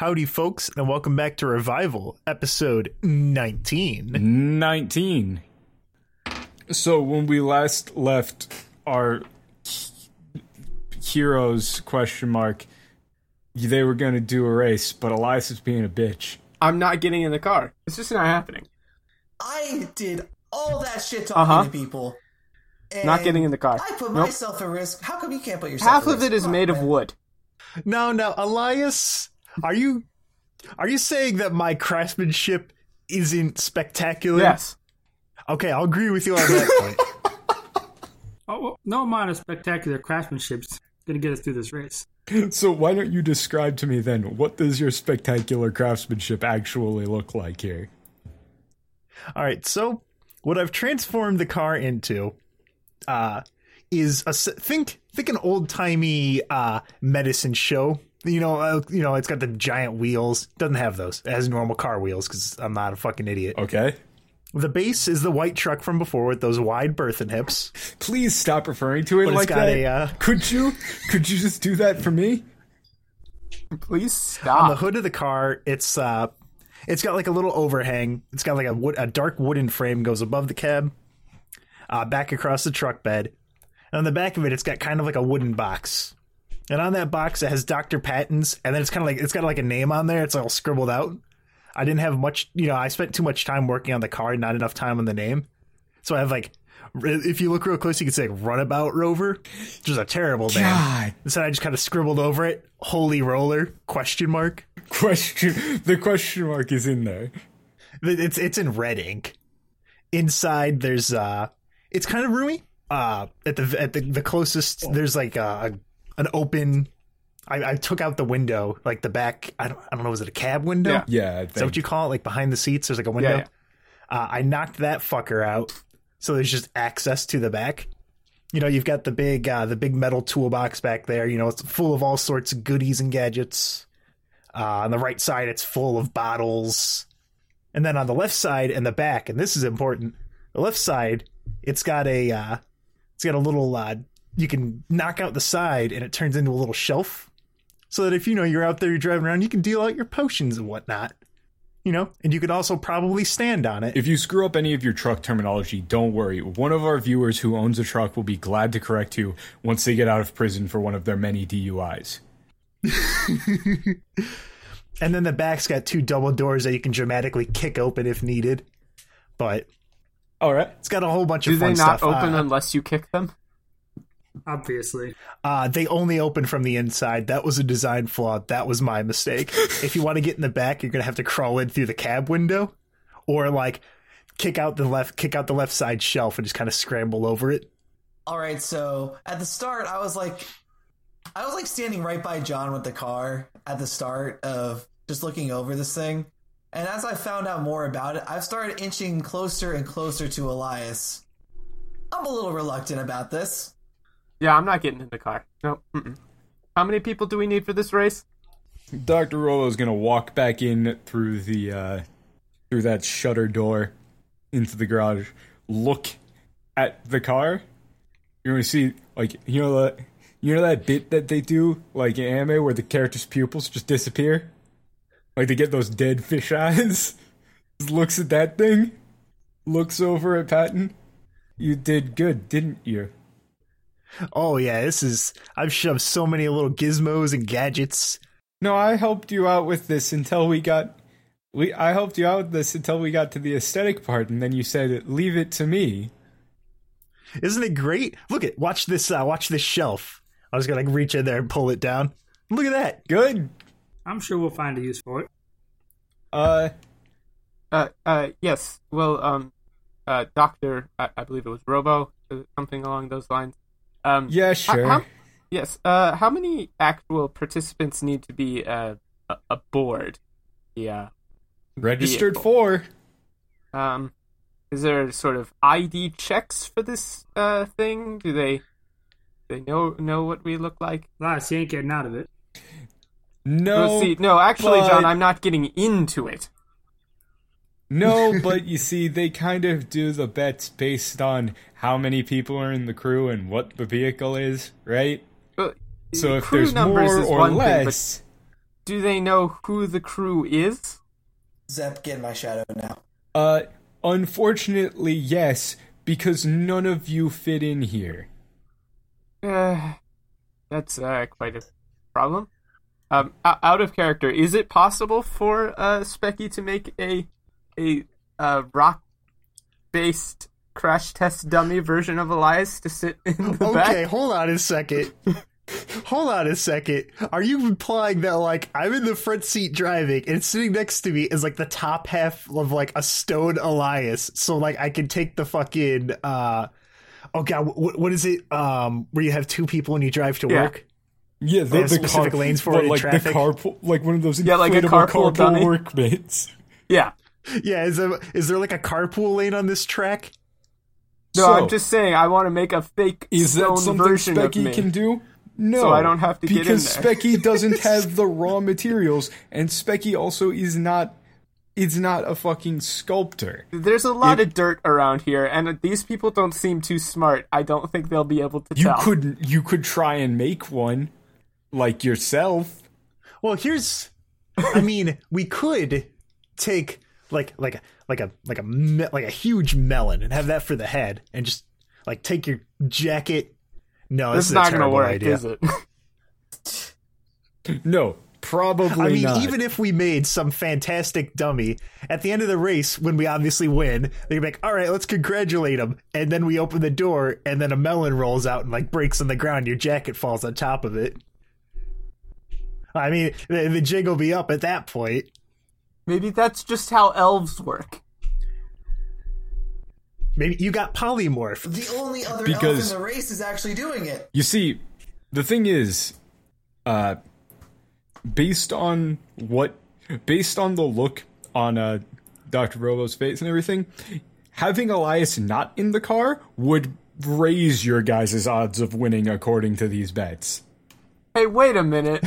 Howdy, folks, and welcome back to Revival, episode 19. 19. So when we last left our heroes, they were going to do a race, but Elias is being a bitch. I'm not getting in the car. It's just not happening. I did all that shit talking to people. Not getting in the car. I put myself at risk. How come you can't put yourself Half at of risk? it is made of wood. No, Elias, are you saying that my craftsmanship isn't spectacular? Yes. Okay, I'll agree with you on that point. Oh, well, no amount of spectacular craftsmanship's going to get us through this race. So why don't you describe to me then, what does your spectacular craftsmanship actually look like here? All right, so what I've transformed the car into is think an old-timey medicine show. You know, it's got the giant wheels. Doesn't have those. It has normal car wheels because I'm not a fucking idiot. Okay. The base is the white truck from before with those wide berth and hips. Please stop referring to it But like it's got that. Could you just do that for me? Please stop. On the hood of the car, it's got like a little overhang. It's got like a dark wooden frame goes above the cab, back across the truck bed. And on the back of it, it's got kind of like a wooden box. And on that box, it has Dr. Patton's, and then it's got like a name on there. It's all scribbled out. I didn't have much, I spent too much time working on the car, not enough time on the name. So I have if you look real close, you can say Runabout Rover, which is a terrible name. Instead, I just kind of scribbled over it, Holy Roller, question mark. The question mark is in there. It's in red ink. Inside, there's, it's kind of roomy. At the closest, there's like an open. I took out the window, like the back. I don't know. Was it a cab window? Yeah. Is that what you call it? Like behind the seats, there's like a window. Yeah. I knocked that fucker out, so there's just access to the back. You've got the big metal toolbox back there. It's full of all sorts of goodies and gadgets. On the right side, it's full of bottles, and then on the left side and the back, and this is important. The left side, it's got a little. You can knock out the side, and it turns into a little shelf. So that if you're out there, you're driving around, you can deal out your potions and whatnot, and you could also probably stand on it. If you screw up any of your truck terminology, don't worry. One of our viewers who owns a truck will be glad to correct you once they get out of prison for one of their many DUIs. And then the back's got two double doors that you can dramatically kick open if needed. But all right, it's got a whole bunch of fun stuff. Do they stuff. not open unless you kick them? Obviously. They only open from the inside. That was a design flaw. That was my mistake. If you want to get in the back, you're going to have to crawl in through the cab window or kick out the left side shelf and just kind of scramble over it. All right, so at the start, I was standing right by John with the car at the start of just looking over this thing. And as I found out more about it, I've started inching closer and closer to Elias. I'm a little reluctant about this. Yeah, I'm not getting in the car. No. Mm-mm. How many people do we need for this race? Dr. Rollo's gonna walk back in through through that shutter door into the garage, look at the car. You're gonna see, that bit that they do, like in anime, where the character's pupils just disappear? Like they get those dead fish eyes. Just looks at that thing, looks over at Patton. You did good, didn't you? Oh yeah, I've shoved so many little gizmos and gadgets. No, I helped you out with this until we got to the aesthetic part, and then you said, leave it to me. Isn't it great? Watch this shelf. I was gonna reach in there and pull it down. Look at that. Good. I'm sure we'll find a use for it. Yes. Well, Doctor, I believe it was Robo, something along those lines. Yeah, sure. Yes. How many actual participants need to be aboard? Yeah. Registered for. Is there sort of ID checks for this thing? Do they know what we look like? Elias, you ain't getting out of it. No. Actually, John, I'm not getting into it. No, but you see, they kind of do the bets based on how many people are in the crew and what the vehicle is, right? So if there's more or less... do they know who the crew is? Zep, get in my shadow now. Unfortunately, yes, because none of you fit in here. That's quite a problem. Out of character, is it possible for Specky to make a rock-based crash test dummy version of Elias to sit in the back? Okay, hold on a second. Are you implying that, like, I'm in the front seat driving and sitting next to me is, like, the top half of, like, a stone Elias, so, like, I can take the fucking, oh god, what is it, where you have two people and you drive to work? Yeah, They have specific lanes for it in like traffic? the carpool, like one of those like a inflatable carpool dummy. workmates. Yeah. Yeah, is there, like, a carpool lane on this track? No, So, I'm just saying I want to make a fake is that stone something version of Specky me. can do? No, So I don't have to get in because there. Specky doesn't have the raw materials, and Specky also is not a fucking sculptor. There's a lot of dirt around here, and these people don't seem too smart. I don't think they'll be able to You tell. could try and make one, like yourself. Well, I mean, we could take like a huge melon and have that for the head, and just like take your jacket. No, This this is not a going to terrible work, idea. is it? No, probably I mean, not. even if we made some fantastic dummy, at the end of the race, when we obviously win, they're like, all right, let's congratulate him. And then we open the door, and then a melon rolls out and, like, breaks on the ground. Your jacket falls on top of it. I mean, the jig will be up at that point. Maybe that's just how elves work. Maybe you got polymorphed. The only other elf Because- in the race is actually doing it. You see, the thing is, based on the look on Dr. Robo's face and everything, having Elias not in the car would raise your guys' odds of winning according to these bets. Hey, wait a minute.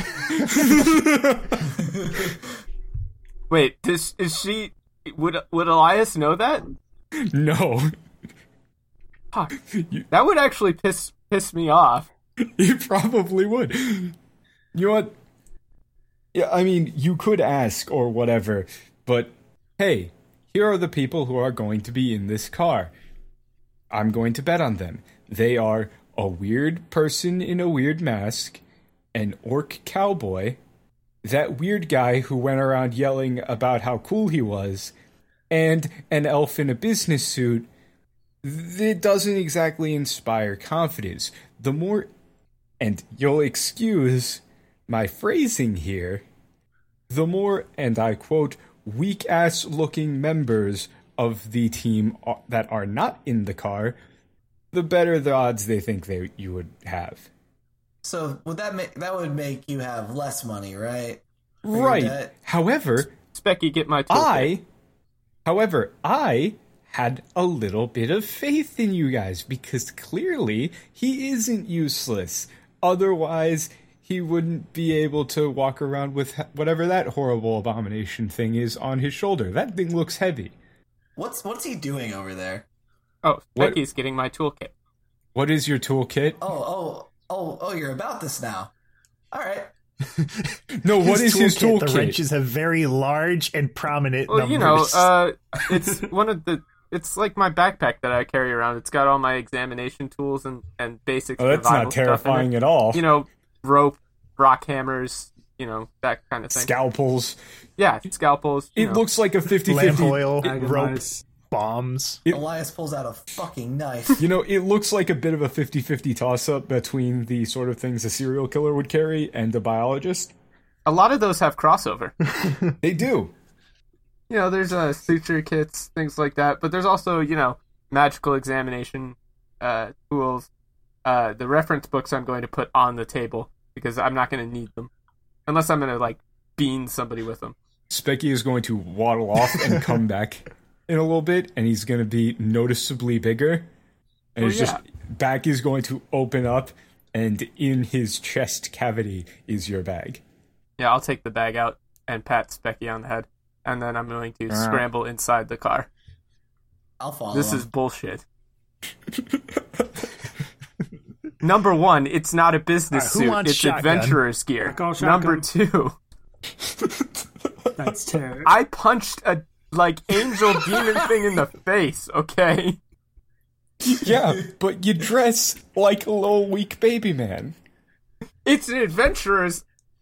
Wait, is she... Would Elias know that? No. Fuck. That would actually piss me off. He probably would. You know what? Yeah, I mean, you could ask or whatever, but hey, here are the people who are going to be in this car. I'm going to bet on them. They are a weird person in a weird mask, an orc cowboy, that weird guy who went around yelling about how cool he was, and an elf in a business suit. It doesn't exactly inspire confidence. The more, and you'll excuse my phrasing here, the more, and I quote, weak-ass looking members of the team that are not in the car, the better the odds they think you would have. So would that would make you have less money, right? For your Right. debt? However, Specky, get my toolkit. I had a little bit of faith in you guys because clearly he isn't useless. Otherwise, he wouldn't be able to walk around with whatever that horrible abomination thing is on his shoulder. That thing looks heavy. What's he doing over there? Oh, What- Specky's getting my toolkit. What is your toolkit? Oh, you're about this now. All right. No, what is his The toolkit? wrenches have very large and prominent Well, numbers. it's one of the... It's like my backpack that I carry around. It's got all my examination tools and basic Oh, that's survival not stuff in terrifying it. at all. You know, rope, rock hammers, that kind of thing. Scalpels. Yeah, scalpels. It looks like a 50-50. Lamp oil, rope, Agamites. bombs. Elias pulls out a fucking knife. You know, it looks like a bit of a 50-50 toss-up between the sort of things a serial killer would carry and a biologist. A lot of those have crossover. They do. There's suture kits, things like that. But there's also, magical examination tools. The reference books I'm going to put on the table because I'm not going to need them. Unless I'm going to, bean somebody with them. Specky is going to waddle off and come back in a little bit, and he's going to be noticeably bigger. And Oh, it's just back is going to open up, and in his chest cavity is your bag. Yeah, I'll take the bag out and pat Specky on the head. And then I'm going to scramble inside the car. I'll follow This him. is bullshit. Number one, it's not a business Who suit. wants It's shotgun? adventurer's gear. I call shotgun. Number two, That's terrible. I punched a angel demon thing in the face. Okay. Yeah, but you dress like a little weak baby man. It's an adventurer's.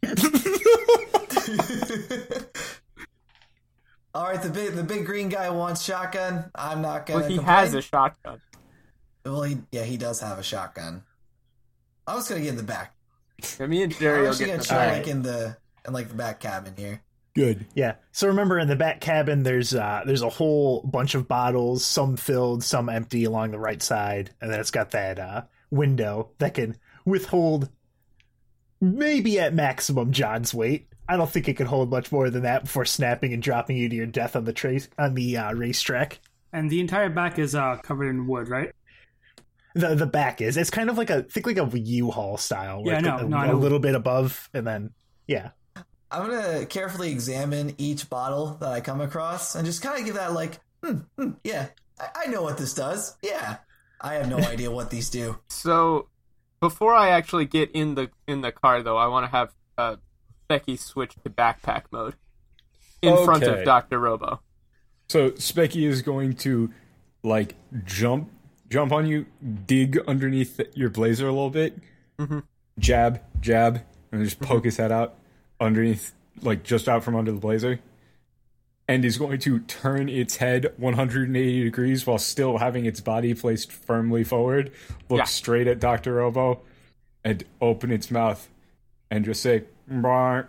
All right, the big green guy wants shotgun. I'm not gonna. Well, he complain. has a shotgun. Well, he does have a shotgun. I'm just gonna get in the back. Yeah, me and I'm Jerry will actually get gonna the chill back. in the back cabin here. Good. Yeah. So remember, in the back cabin, there's a whole bunch of bottles, some filled, some empty, along the right side, and then it's got that window that can withhold maybe at maximum John's weight. I don't think it could hold much more than that before snapping and dropping you to your death on the racetrack. And the entire back is covered in wood, right? The back is. It's kind of like a U-Haul style. Yeah, like I know. a little bit above, and then yeah. I'm gonna carefully examine each bottle that I come across and just kind of give that yeah, I know what this does. Yeah, I have no idea what these do. So, before I actually get in the car, though, I want to have Becky switch to backpack mode in front of Okay. Dr. Robo. So Specky is going to jump on you, dig underneath your blazer a little bit, jab, and just poke his head out underneath, just out from under the blazer. And he's going to turn its head 180 degrees while still having its body placed firmly forward, look straight at Dr. Robo, and open its mouth and just say, "Bark."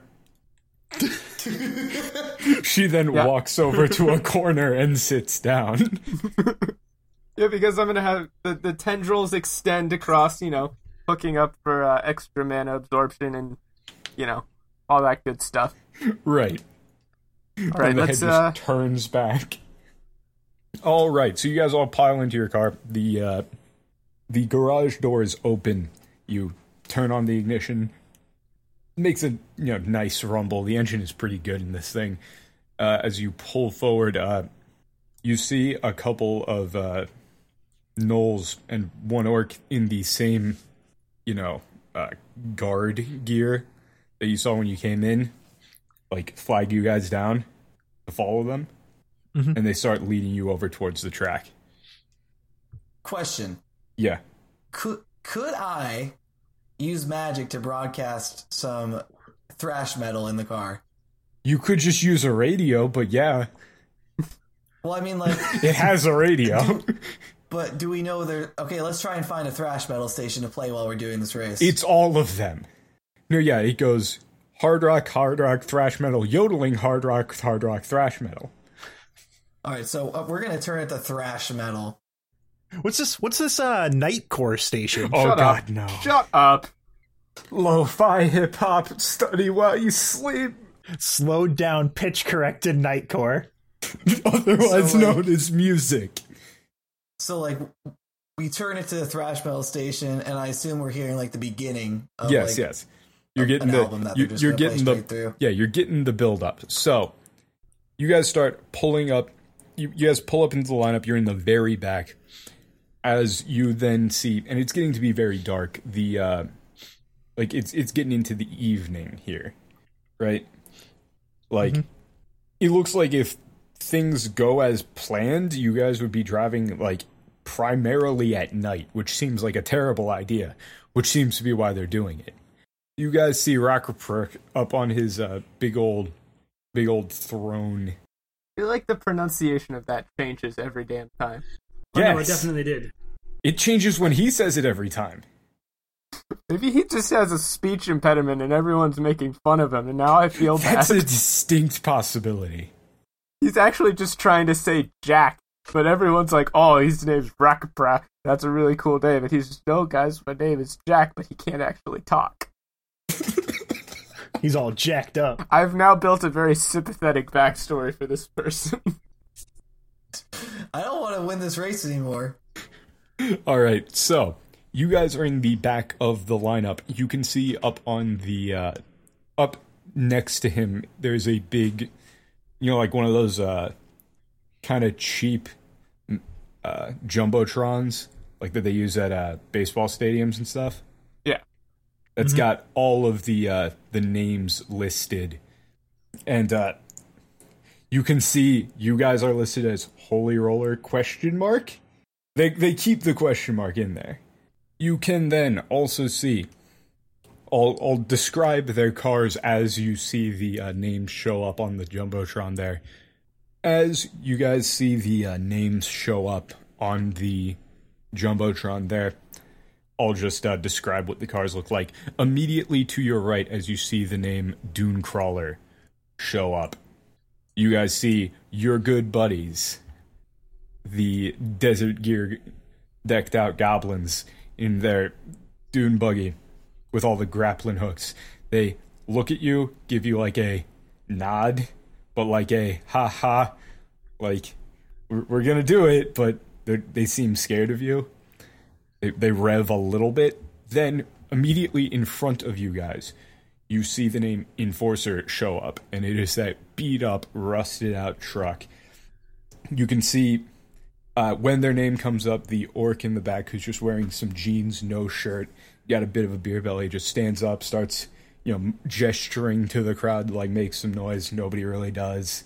She then walks over to a corner and sits down. Yeah, because I'm going to have the tendrils extend across, hooking up for extra mana absorption and, all that good stuff. Right. All right, And the let's... head just turns back. All right, so you guys all pile into your car. The garage door is open. You turn on the ignition. Makes a nice rumble. The engine is pretty good in this thing. As you pull forward, you see a couple of gnolls and one orc in the same, guard gear that you saw when you came in, flag you guys down to follow them, and they start leading you over towards the track. Question: Yeah. Could I use magic to broadcast some thrash metal in the car? You could just use a radio, but yeah, Well, I mean, it has a radio. but do we know there? Okay, let's try and find a thrash metal station to play while we're doing this race. It's all of them. No, yeah, it goes hard rock, thrash metal, yodeling, hard rock, thrash metal. All right, so we're gonna turn it to thrash metal. What's this Nightcore station? Oh Shut God, up. no. Shut up! Lo-fi hip-hop, study while you sleep. Slowed down, pitch corrected Nightcore. Otherwise So, known as music. So we turn it to the thrash metal station, and I assume we're hearing the beginning of Yes. You're getting an album that they're just you're gonna play getting straight through. Yeah, you're getting the build up. So you guys start pulling up. You guys pull up into the lineup. You're in the very back. As you then see, and it's getting to be very dark. The it's getting into the evening here, right? It looks like if things go as planned, you guys would be driving primarily at night, which seems like a terrible idea, which seems to be why they're doing it. You guys see Rockerprick up on his big old throne. I feel like the pronunciation of that changes every damn time. Oh, no, it Yes. definitely did. It changes when he says it every time. Maybe he just has a speech impediment and everyone's making fun of him, and now I feel That's bad. a distinct possibility. He's actually just trying to say Jack, but everyone's like, oh, his name's Rakapra. That's a really cool name. And he's just, no, guys, my name is Jack, but he can't actually talk. He's all jacked up. I've now built a very sympathetic backstory for this person. I don't want to win this race anymore. All right, so you guys are in the back of the lineup. You can see up on the up next to him. There's a big, one of those kind of cheap jumbotrons, that they use at baseball stadiums and stuff. Yeah. That's got all of the names listed And you can see you guys are listed as Holy Roller ? They keep the question mark in there. You can then also see, I'll describe their cars as you see the names show up on the Jumbotron there. As you guys see the names show up on the Jumbotron there, I'll just describe what the cars look like. Immediately to your right, as you see the name Dune Crawler show up, you guys see your good buddies, the Desert Gear decked out goblins in their dune buggy with all the grappling hooks. They look at you, give you like a nod, but like a ha-ha, like, we're gonna do it, but they seem scared of you. They rev a little bit. Then, immediately in front of you guys, you see the name Enforcer show up, and it is that beat-up, rusted-out truck. You can see, when their name comes up, the orc in the back who's just wearing some jeans, no shirt, got a bit of a beer belly, just stands up, starts, gesturing to the crowd, like, makes some noise. Nobody really does.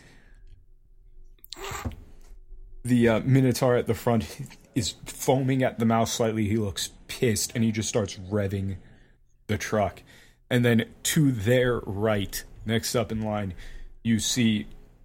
The Minotaur at the front is foaming at the mouth slightly. He looks pissed, and he just starts revving the truck. And then to their right, next up in line, you see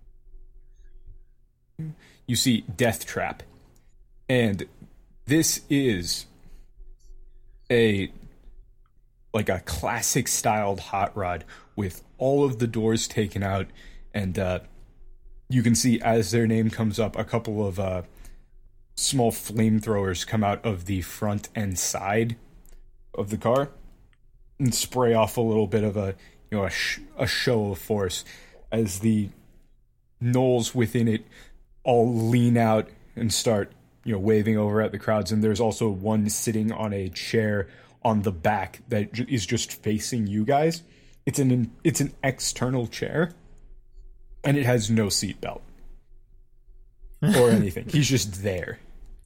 Death Trap. And this is a classic styled hot rod with all of the doors taken out, and you can see as their name comes up, a couple of small flamethrowers come out of the front and side of the car and spray off a little bit of a show of force as the gnolls within it all lean out and start waving over at the crowds. And there's also one sitting on a chair on the back that is just facing you guys. It's an external chair, and it has no seatbelt or anything. He's just there.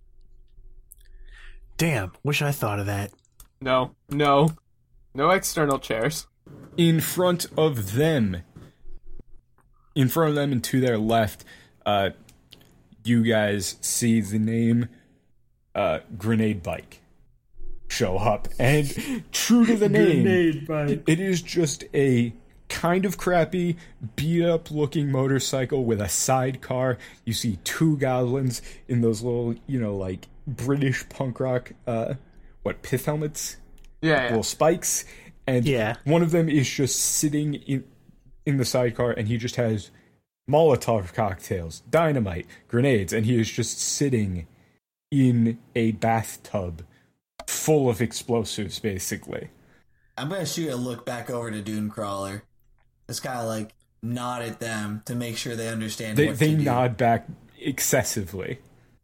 Damn, wish I thought of that. No external chairs. In front of them and to their left, you guys see the name Grenade Bike show up. And true to the name, Grenade Bike. It is just a kind of crappy, beat-up looking motorcycle with a sidecar. You see two goblins in those little, British punk rock, pith helmets? Yeah. Little spikes. And Yeah. one of them is just sitting in the sidecar, and he just has Molotov cocktails, dynamite, grenades, and he is just sitting in a bathtub full of explosives, basically. I'm gonna shoot a look back over to Dune Crawler. Just kind of nod at them to make sure they understand what to do. They nod back excessively.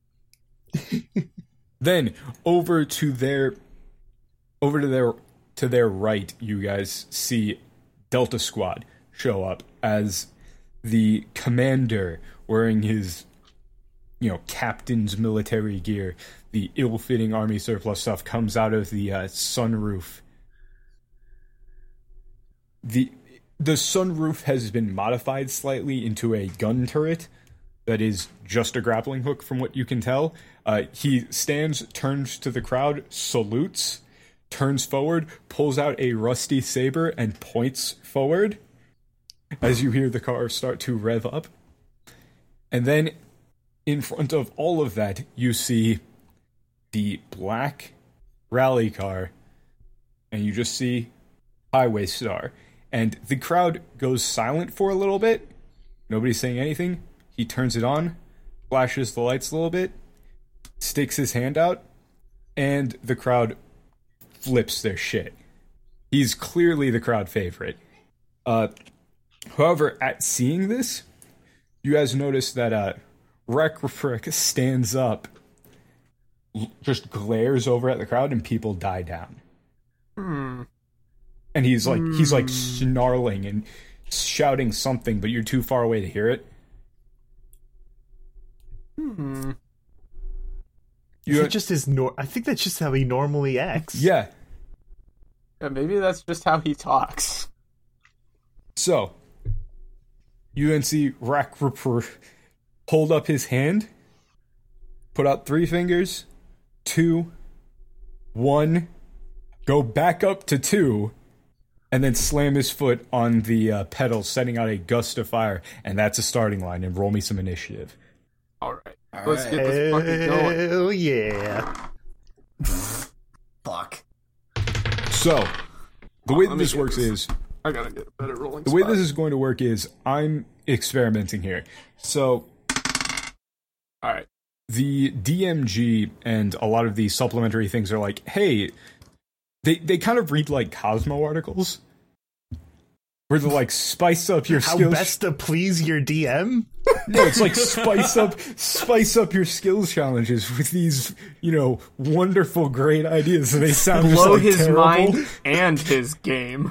Then over to their right, you guys see Delta Squad show up as the commander wearing his captain's military gear. The ill-fitting army surplus stuff comes out of the sunroof. The sunroof has been modified slightly into a gun turret that is just a grappling hook, from what you can tell. He stands, turns to the crowd, salutes, turns forward, pulls out a rusty saber, and points forward as you hear the car start to rev up. And then, in front of all of that, you see the black rally car, and you just see Highway Star. And the crowd goes silent for a little bit. Nobody's saying anything. He turns it on, flashes the lights a little bit, sticks his hand out, and the crowd flips their shit. He's clearly the crowd favorite. However, at seeing this, you guys notice that Rekrifrick stands up, just glares over at the crowd, and people die down. And he's snarling and shouting something, but you're too far away to hear it. Is it just his I think that's just how he normally acts. Yeah. Maybe that's just how he talks. So, You then see Rakrapur hold up his hand, put out 3 fingers, 2, 1, go back up to 2, and then slam his foot on the pedal, setting out a gust of fire, and that's a starting line. And roll me some initiative. All right. Let's get this fucking going. Hell yeah. Fuck. So, the way that let me this get works this. is, I gotta get a better rolling the way spot. this is going to work is, I'm experimenting here. So, All right. the DMG and a lot of these supplementary things are like, hey, they kind of read like Cosmo articles, where they like spice up your How skills. best to please your DM? No, it's like spice up your skills challenges with these, wonderful, great ideas. So they sound just Blow like his terrible. mind and his game.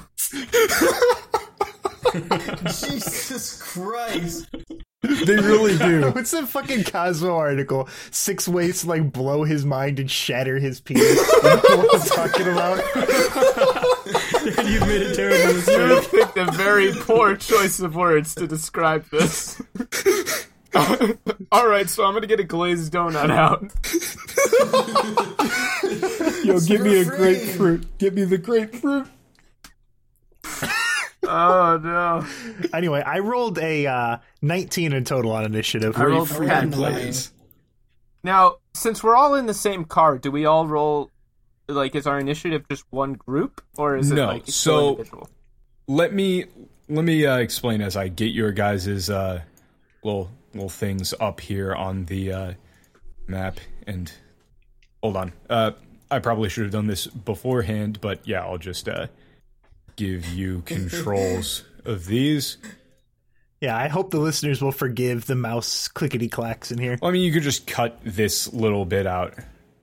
Jesus Christ. They really do. What's that fucking Cosmo article? 6 ways to like blow his mind and shatter his penis. You know what I'm talking about? You made a terrible You mistake. picked a very poor choice of words to describe this. All right, so I'm gonna get a glazed donut out. Yo, give me a Free. grapefruit. Give me the grapefruit. Oh no! Anyway, I rolled a 19 in total on initiative. I rolled Grapefruit 10. blaze. Now, since we're all in the same car, do we all roll? Like, is our initiative just one group, or is it No, like each so- individual? Let me explain as I get your guys' little things up here on the map. And hold on, I probably should have done this beforehand, but yeah, I'll just give you controls of these. Yeah, I hope the listeners will forgive the mouse clickety clacks in here. Well, I mean, you could just cut this little bit out.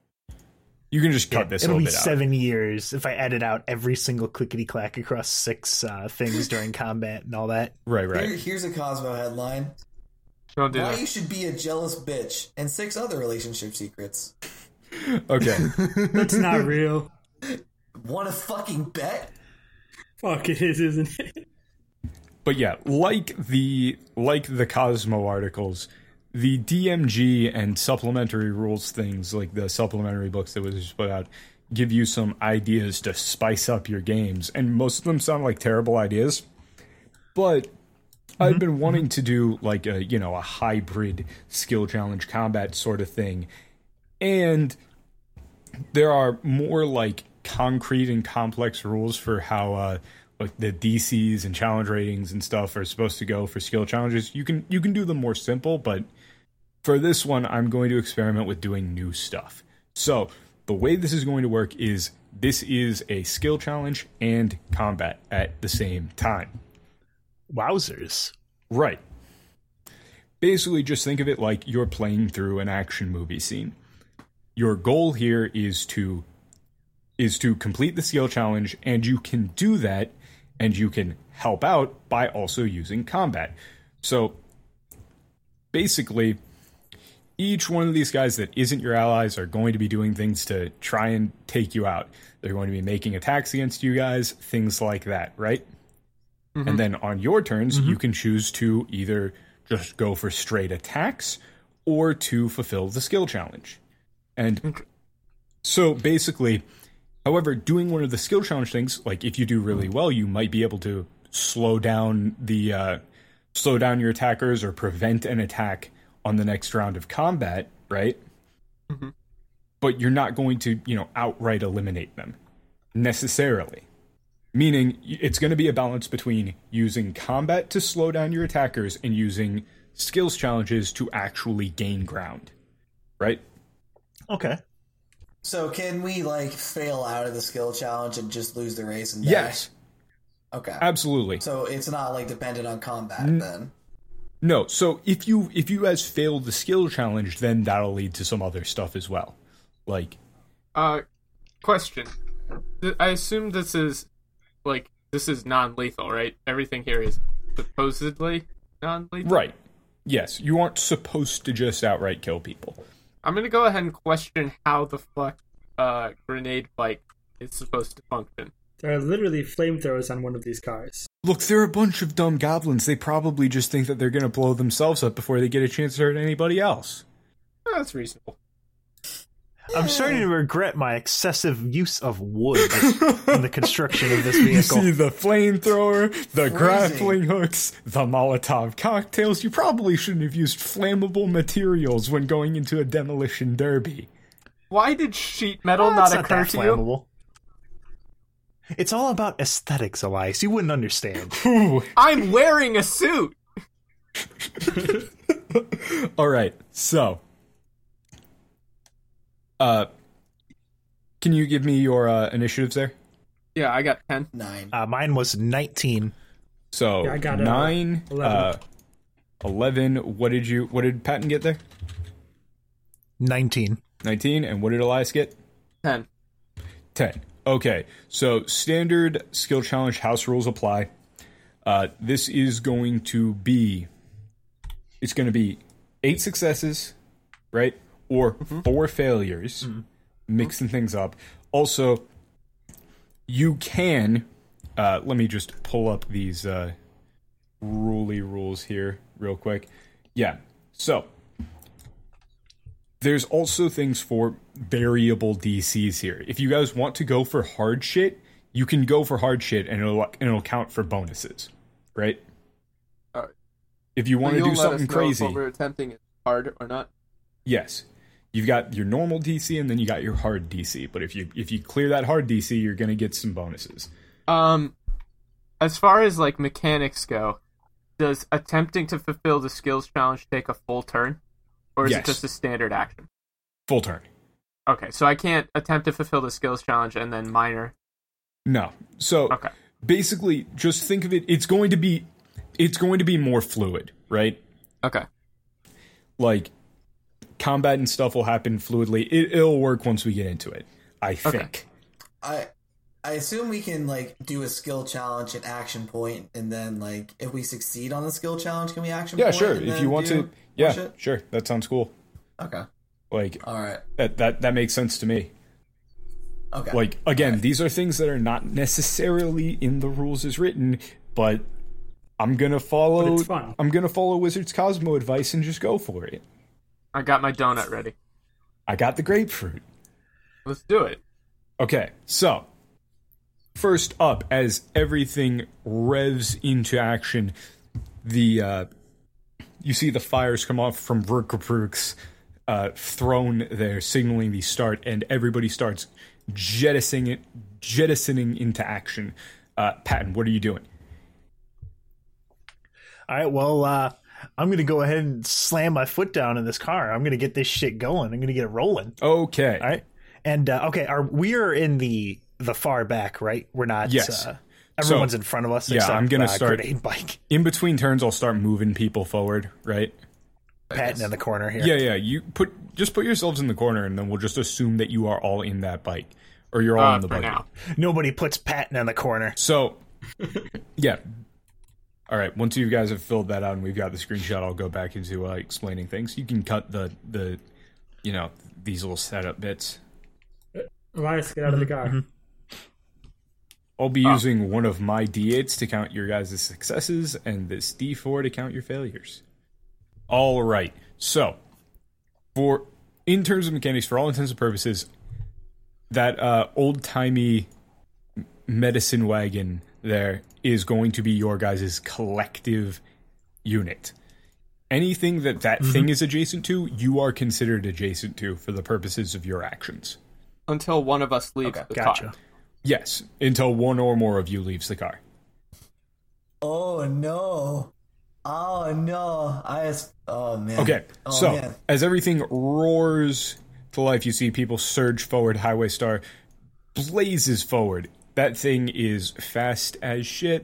You can just cut this It'll little be bit out. 7 years if I edit out every single clickety clack across 6 things during combat and all that. Right, Here, right. here's a Cosmo headline. Don't do Why that. you should be a jealous bitch and 6 other relationship secrets. Okay. That's not real. Want to fucking bet? Fuck, it is, isn't it? But yeah, like the Cosmo articles, the DMG and supplementary rules things, like the supplementary books that was just put out, give you some ideas to spice up your games, and most of them sound like terrible ideas. But I've been wanting to do like a hybrid skill challenge combat sort of thing, and there are more like concrete and complex rules for how like the DCs and challenge ratings and stuff are supposed to go for skill challenges. You can do them more simple, but for this one, I'm going to experiment with doing new stuff. So the way this is going to work is this is a skill challenge and combat at the same time. Wowzers. Right. Basically, just think of it like you're playing through an action movie scene. Your goal here is to complete the skill challenge, and you can do that, and you can help out by also using combat. So, basically, each one of these guys that isn't your allies are going to be doing things to try and take you out. They're going to be making attacks against you guys, things like that, right? And then on your turns, you can choose to either just go for straight attacks or to fulfill the skill challenge. And so basically, however, doing one of the skill challenge things, like if you do really well, you might be able to slow down your attackers or prevent an attack on the next round of combat, right? But you're not going to, outright eliminate them necessarily. Meaning, it's going to be a balance between using combat to slow down your attackers and using skills challenges to actually gain ground. Right? Okay. So can we fail out of the skill challenge and just lose the race and die? Yes, Okay. absolutely. So it's not dependent on combat then. No, so if you guys fail the skill challenge, then that'll lead to some other stuff as well. Question. I assume this is non-lethal, right? Everything here is supposedly non-lethal. Right. Yes, you aren't supposed to just outright kill people. I'm gonna go ahead and question how the fuck grenade bike is supposed to function. There are literally flamethrowers on one of these cars. Look, they're a bunch of dumb goblins. They probably just think that they're going to blow themselves up before they get a chance to hurt anybody else. That's reasonable. I'm starting to regret my excessive use of wood in the construction of this You vehicle. see the flamethrower, the grappling hooks, the Molotov cocktails. You probably shouldn't have used flammable materials when going into a demolition derby. Why did sheet metal It's not not occur that to you? flammable. It's all about aesthetics, Elias. You wouldn't understand. Ooh. I'm wearing a suit. All right, so, can you give me your initiatives there? Yeah, I got 10. 9. Mine was 19. So Yeah, I got 9, 11. 11. What did Patton get there? 19. 19, and what did Elias get? 10. 10. Okay, so standard skill challenge house rules apply. This is going to be, it's going to be 8 successes, right? Or 4 failures, mixing things up. Also, you can, let me just pull up these rules here real quick. Yeah, so there's also things for variable DCs here. If you guys want to go for hard shit, you can go for hard shit and it'll count for bonuses, right? Alright. If you want to do something crazy, What we're attempting is hard or not. yes, you've got your normal DC and then you got your hard DC. But if you clear that hard DC, you're gonna get some bonuses. As far as like mechanics go, does attempting to fulfill the skills challenge take a full turn, or is Yes. it just a standard action? Full turn. Okay, so I can't attempt to fulfill the skills challenge and then minor. No. So Okay. basically, just think of it. It's going to be more fluid, right? Okay. Like combat and stuff will happen fluidly. It'll work once we get into it, I think. I assume we can like do a skill challenge at action point, and then like if we succeed on the skill challenge, can we action Yeah, point? sure. and If then you want do to, yeah, more shit? sure. That sounds cool. Okay. Like All right. that makes sense to me. Okay. Like again, these are things that are not necessarily in the rules as written, but I'm gonna follow. But it's fun. I'm gonna follow Wizards Cosmo advice and just go for it. I got my donut ready. I got the grapefruit. Let's do it. Okay, so first up, as everything revs into action, the you see the fires come off from Verkapruk's throne there, signaling the start, and everybody starts jettisoning into action. Patton, what are you doing? All right, well, I'm going to go ahead and slam my foot down in this car. I'm going to get this shit going. I'm going to get it rolling. Okay. All right. And, okay, we are in the far back, right? We're not. Yes. Everyone's in front of us. Yeah, except, I'm going to start. Grenade Bike. In between turns, I'll start moving people forward, right? Patton in the corner here. Yeah. You put yourselves in the corner, and then we'll just assume that you are all in that bike, or you're all in the For bike. now. Nobody puts Patton in the corner. So, yeah. All right. Once you guys have filled that out and we've got the screenshot, I'll go back into explaining things. You can cut the these little setup bits. Elias, get out of the car. I'll be using one of my D8s to count your guys' successes and this D4 to count your failures. All right. So, in terms of mechanics, for all intents and purposes, that old-timey medicine wagon there is going to be your guys' collective unit. Anything that thing is adjacent to, you are considered adjacent to for the purposes of your actions. Until one of us leaves the Gotcha. car. Yes, until one or more of you leaves the car. Oh no. Oh no. Oh man. Okay, Oh, so man. as everything roars to life, you see people surge forward. Highway Star blazes forward. That thing is fast as shit.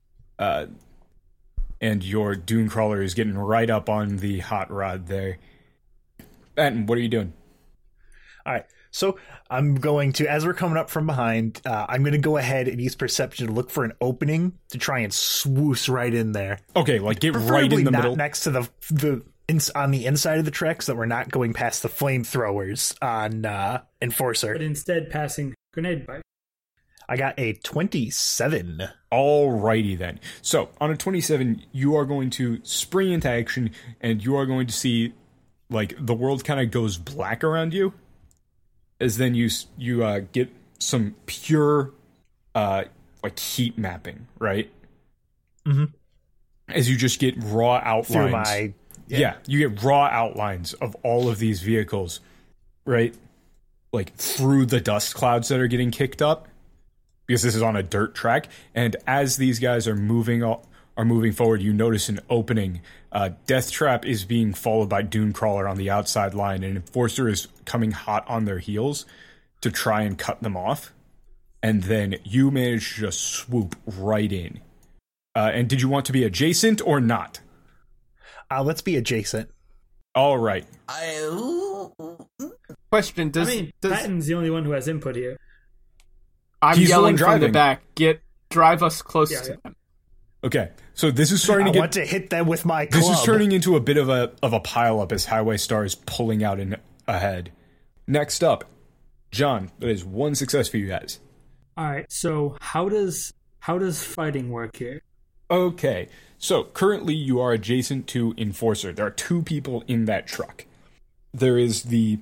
And your Dune Crawler is getting right up on the hot rod there. Batten, what are you doing? All right. So I'm going to, as we're coming up from behind, I'm going to go ahead and use perception to look for an opening to try and swoosh right in there. Okay, like get right Preferably in the not middle. next to on the inside of the tracks, that we're not going past the flamethrowers on Enforcer. But instead passing grenade bike. I got a 27. Alrighty then. So on a 27, you are going to spring into action, and you are going to see, like, the world kind of goes black around you, as then you get some pure, like, heat mapping, right? Mm-hmm. As you just get raw outlines. Through my... Yeah, you get raw outlines of all of these vehicles, right? Like, through the dust clouds that are getting kicked up, because this is on a dirt track. And as these guys are moving forward, you notice an opening. Death Trap is being followed by Dune Crawler on the outside line, and Enforcer is coming hot on their heels to try and cut them off. And then you manage to just swoop right in. And did you want to be adjacent or not? Let's be adjacent. All right. Question: Does Patton's the only one who has input here. I'm He's the yelling one from the driving. back? Drive us close Yeah, to yeah. them. Okay. So this is starting I to get... want to hit them with my club. This is turning into a bit of a pileup as Highway Star is pulling out ahead. Next up, John. That is one success for you guys. All right. So how does fighting work here? Okay. So currently you are adjacent to Enforcer. There are two people in that truck. There's the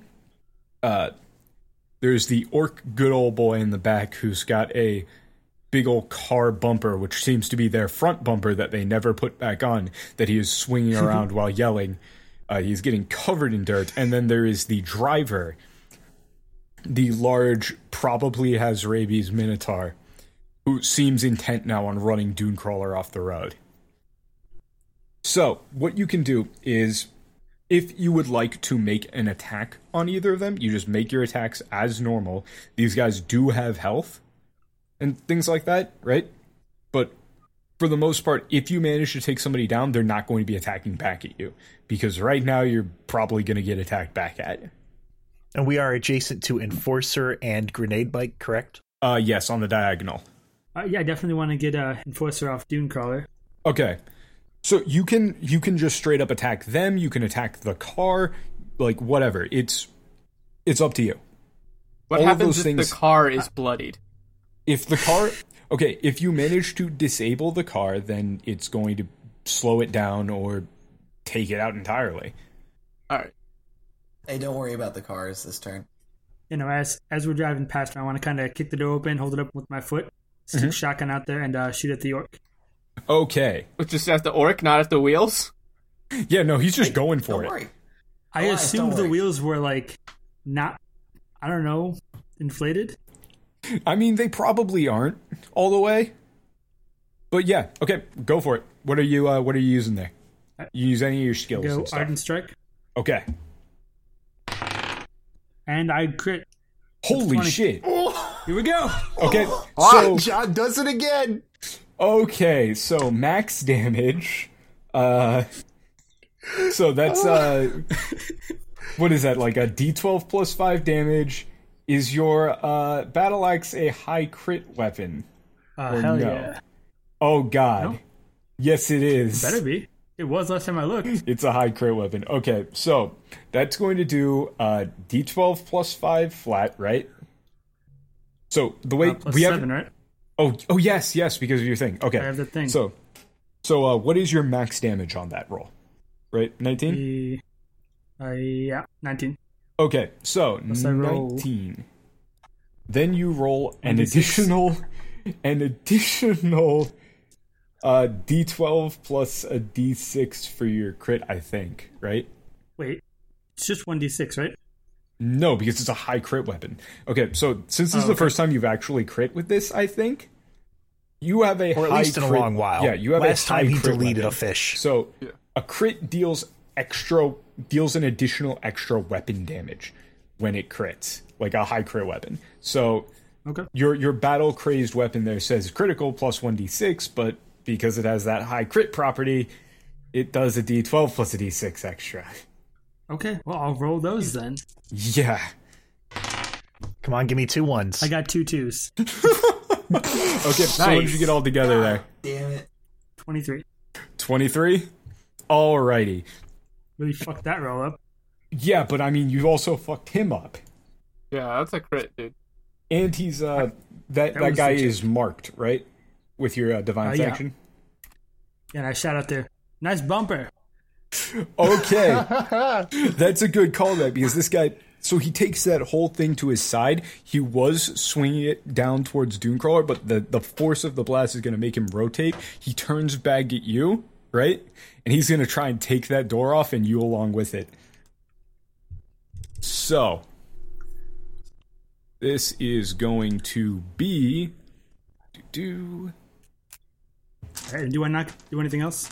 orc good old boy in the back who's got a big old car bumper, which seems to be their front bumper that they never put back on, that he is swinging around while yelling. He's getting covered in dirt. And then there is the driver, the large, probably has rabies Minotaur, who seems intent now on running Dune Crawler off the road. So, what you can do is, if you would like to make an attack on either of them, you just make your attacks as normal. These guys do have health and things like that, right? But for the most part, if you manage to take somebody down, they're not going to be attacking back at you. Because right now, you're probably going to get attacked back at. And we are adjacent to Enforcer and Grenade Bike, correct? Yes, on the diagonal. Yeah, I definitely want to get Enforcer off Dune Crawler. Okay. So you can just straight up attack them, you can attack the car, like whatever. It's up to you. What All of happens those if things- the car is bloodied? If the car okay, if you manage to disable the car, then it's going to slow it down or take it out entirely. All right. Hey, don't worry about the cars this turn. You know, as we're driving past, I want to kind of kick the door open, hold it up with my foot, stick a shotgun out there, and shoot at the orc. Okay. Just at the orc, not at the wheels. Yeah, no, he's just going for Don't it. worry. I Relax, assumed don't the worry. wheels were like not, I don't know, inflated. I mean, they probably aren't all the way. But yeah, okay, go for it. What are you using there? You use any of your skills Go and stuff. Ardent Strike, Okay. and I crit. Holy 20. shit. Here we go. Okay. So John does it again! okay, so max damage. So that's what is that, like a D12 plus 5 damage? Is your battle axe a high crit weapon? Or Hell no? yeah. Oh god. No. Yes it is. Better be. It was last time I looked. It's a high crit weapon. Okay, so that's going to do D12 plus 5 flat, right? So the way Plus we 7, have right? Oh yes, because of your thing. Okay. I have the thing. So what is your max damage on that roll? Right? 19? Yeah, 19. Okay, so Plus I roll 19. Then you roll an 1d6. additional D12 plus a D6 for your crit, I think, right? Wait, it's just 1d6, right? No, because it's a high crit weapon. Okay, so since this is the first time you've actually crit with this, I think you have a Or at high least in a crit- long while. Yeah, you have Last a high time he crit deleted weapon. a fish. So a crit deals an additional extra weapon damage when it crits, like a high crit weapon. So Okay. your battle crazed weapon there says critical plus 1d6, but because it has that high crit property, it does a d12 plus a d6 extra. Okay, well, I'll roll those then. Yeah. Come on, give me 2 ones. I got 2 2s. Okay, so what did you get all together there? Damn it. 23. 23? Alrighty. Really fucked that roll up. Yeah, but I mean, you also fucked him up. Yeah, that's a crit, dude. And he's that was guy legit. is marked, right? With your divine Yeah. sanction. And I shout out there, nice bumper. Okay. That's a good callback because this guy, so he takes that whole thing to his side. He was swinging it down towards Dunecrawler, but the force of the blast is going to make him rotate. He turns back at you, right? And he's going to try and take that door off and you along with it. So, this is going to be... All right, do I not do anything else?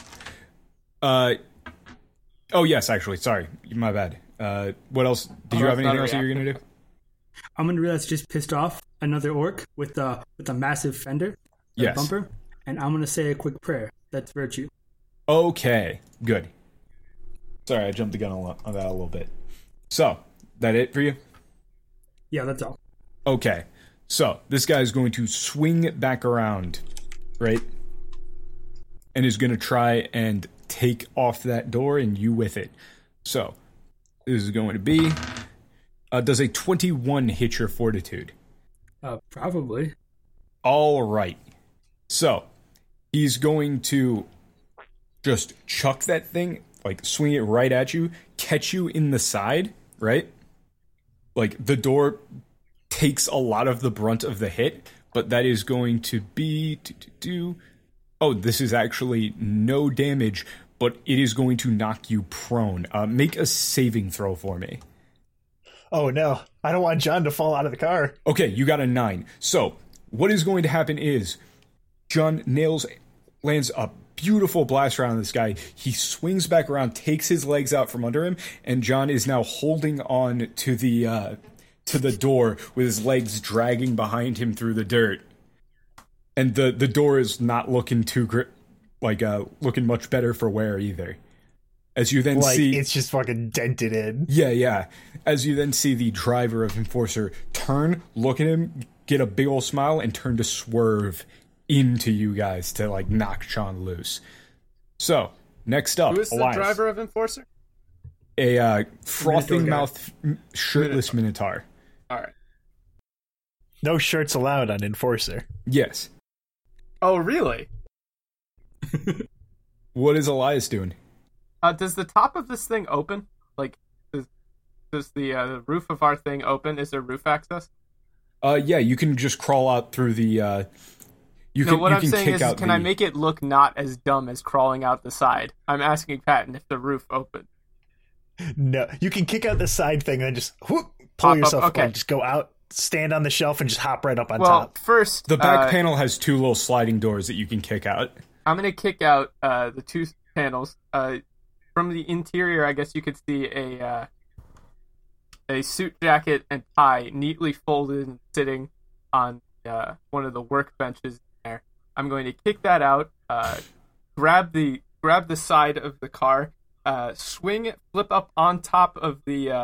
Oh, yes, actually. Sorry. My bad. What else? Did you have that's not anything a else that you were going to do? I'm gonna realize I just pissed off another orc with a massive fender, Yes. bumper, and I'm gonna say a quick prayer. That's virtue. Okay. Good. Sorry, I jumped the gun on that a little bit. So, that it for you? Yeah, that's all. Okay. So, this guy is going to swing it back around, right? And is going to try and take off that door and you with it. So, this is going to be... does a 21 hit your fortitude? Probably. All right. So, he's going to just chuck that thing, like swing it right at you, catch you in the side, right? Like, the door takes a lot of the brunt of the hit, but that is going to be... Oh, this is actually no damage, but it is going to knock you prone. Make a saving throw for me. Oh no, I don't want John to fall out of the car. Okay, you got a 9. So, what is going to happen is, John lands a beautiful blast around this guy. He swings back around, takes his legs out from under him, and John is now holding on to the door with his legs dragging behind him through the dirt. And the door is not looking looking much better for wear either. As you then see, it's just fucking dented in. Yeah. As you then see the driver of Enforcer turn, look at him, get a big old smile, and turn to swerve into you guys to like knock John loose. So next up, Who is the Elias. driver of Enforcer? A frothing Minotaur guy. mouth, shirtless Minotaur. All right. No shirts allowed on Enforcer. Yes. Oh, really? What is Elias doing? Does the top of this thing open? Like, does the roof of our thing open? Is there roof access? Yeah, you can just crawl out through the. What I'm can saying kick is, out can I make it look not as dumb as crawling out the side? I'm asking Patton if the roof opened. No, you can kick out the side thing and then just whoop, Pop pull up, yourself okay. up, just go out, stand on the shelf, and just hop right up on Well, top. first, The back panel has 2 little sliding doors that you can kick out. I'm going to kick out the 2 panels. From the interior, I guess you could see a suit jacket and tie neatly folded and sitting on one of the workbenches there. I'm going to kick that out, grab the side of the car, swing, flip up on top of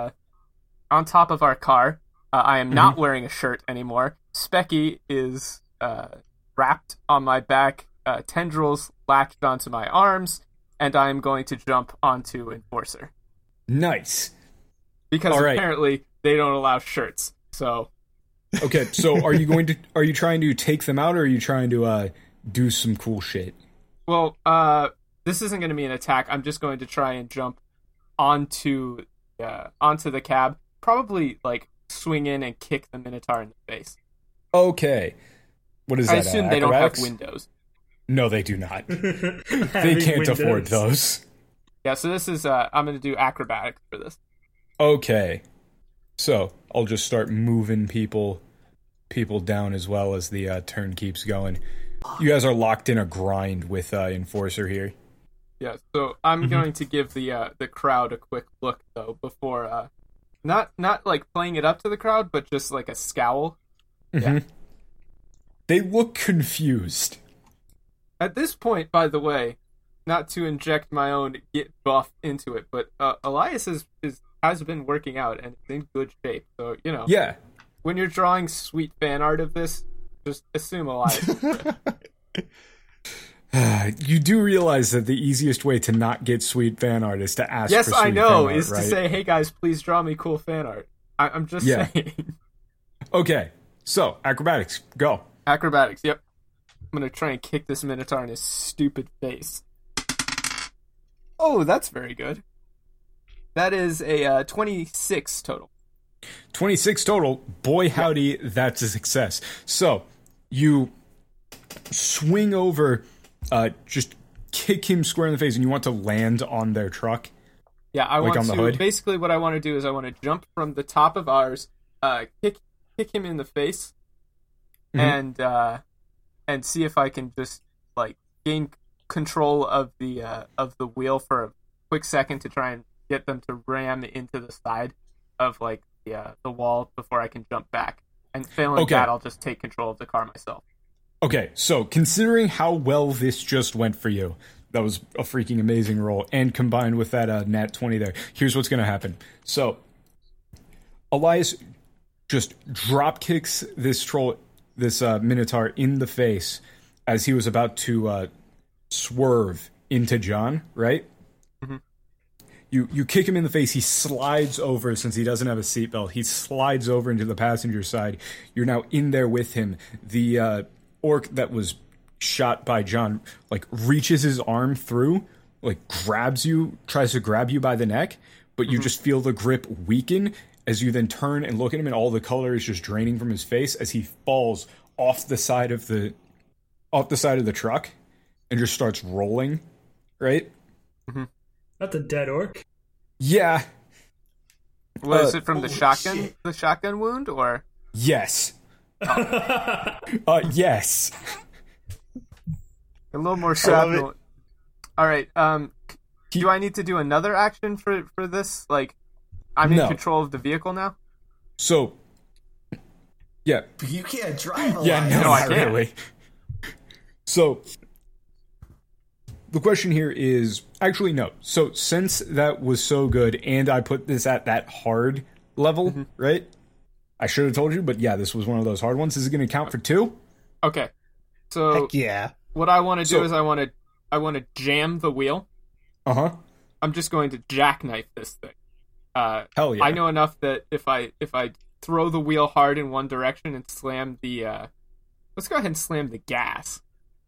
our car. I am not wearing a shirt anymore. Specky is wrapped on my back, tendrils latched onto my arms, and I am going to jump onto Enforcer. Nice. Because All right. apparently they don't allow shirts. So Okay, so are you trying to take them out, or are you trying to do some cool shit? well, this isn't going to be an attack. I'm just going to try and jump onto the cab. Probably like swing in and kick the Minotaur in the face. Okay. What is that? I assume they don't have acrobatics? windows. No, they do not. They Having can't afford windows. those. Yeah, so this is I'm going to do acrobatics for this. Okay. So, I'll just start moving people down as well as the turn keeps going. You guys are locked in a grind with Enforcer here. Yeah, so I'm going to give the crowd a quick look though before not like playing it up to the crowd, but just like a scowl. Yeah. They look confused. At this point, by the way, not to inject my own get buff into it, but Elias has been working out and is in good shape. So, you know, Yeah. when you're drawing sweet fan art of this, just assume Elias. You do realize that the easiest way to not get sweet fan art is to ask Yes, for sweet I know, fan art, is right? to say, hey guys, please draw me cool fan art. I'm just Yeah. saying. Okay, So, acrobatics, go. Acrobatics, yep. I'm going to try and kick this Minotaur in his stupid face. Oh, that's very good. That is a 26 total. 26 total. Boy, howdy, that's a success. So, you swing over, just kick him square in the face, and you want to land on their truck. Yeah, I want on the to. hood? Basically, what I want to do is I want to jump from the top of ours, kick him in the face, and see if I can just like gain control of the wheel for a quick second to try and get them to ram into the side of like the wall before I can jump back. And failing that, I'll just take control of the car myself. Okay, so considering how well this just went for you, that was a freaking amazing roll, and combined with that nat 20 there, here's what's going to happen. So, Elias just drop kicks this Minotaur in the face as he was about to swerve into John, right? Mm-hmm. You kick him in the face, he slides over, since he doesn't have a seatbelt, he slides over into the passenger side. You're now in there with him. The orc that was shot by John, like, reaches his arm through, like, tries to grab you by the neck, but you just feel the grip weaken as you then turn and look at him, and all the color is just draining from his face as he falls off the side of the truck and just starts rolling, right? Mm-hmm. That's a dead orc. Yeah. Was it from the shotgun? Shit. The shotgun wound, or? Yes. Yes. A little more I love shrapnel. All right. Do I need to do another action for this? Like, I'm in No. control of the vehicle now. So, yeah. You can't drive a Yeah, lot. no, No, I not can't. really. So, the question here is, actually, no. So, since that was so good, and I put this at that hard level, right? I should have told you, but yeah, this was one of those hard ones. Is it going to count for 2? Okay. So Heck yeah. what I want to do So- is I want to jam the wheel. Uh-huh. I'm just going to jackknife this thing. Hell yeah. I know enough that if I throw the wheel hard in one direction and slam the let's go ahead and slam the gas.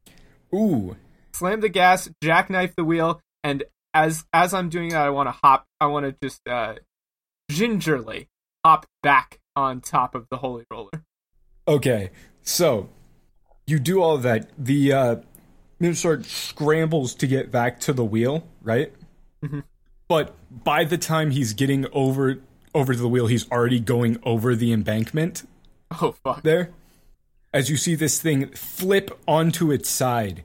Ooh. Slam the gas, jackknife the wheel, and as I'm doing that, I want to just gingerly hop back on top of the holy roller. Okay, so you do all of that. The Minotaur scrambles to get back to the wheel, right? Mm-hmm. But by the time he's getting over to the wheel, he's already going over the embankment Oh fuck. there. As you see this thing flip onto its side,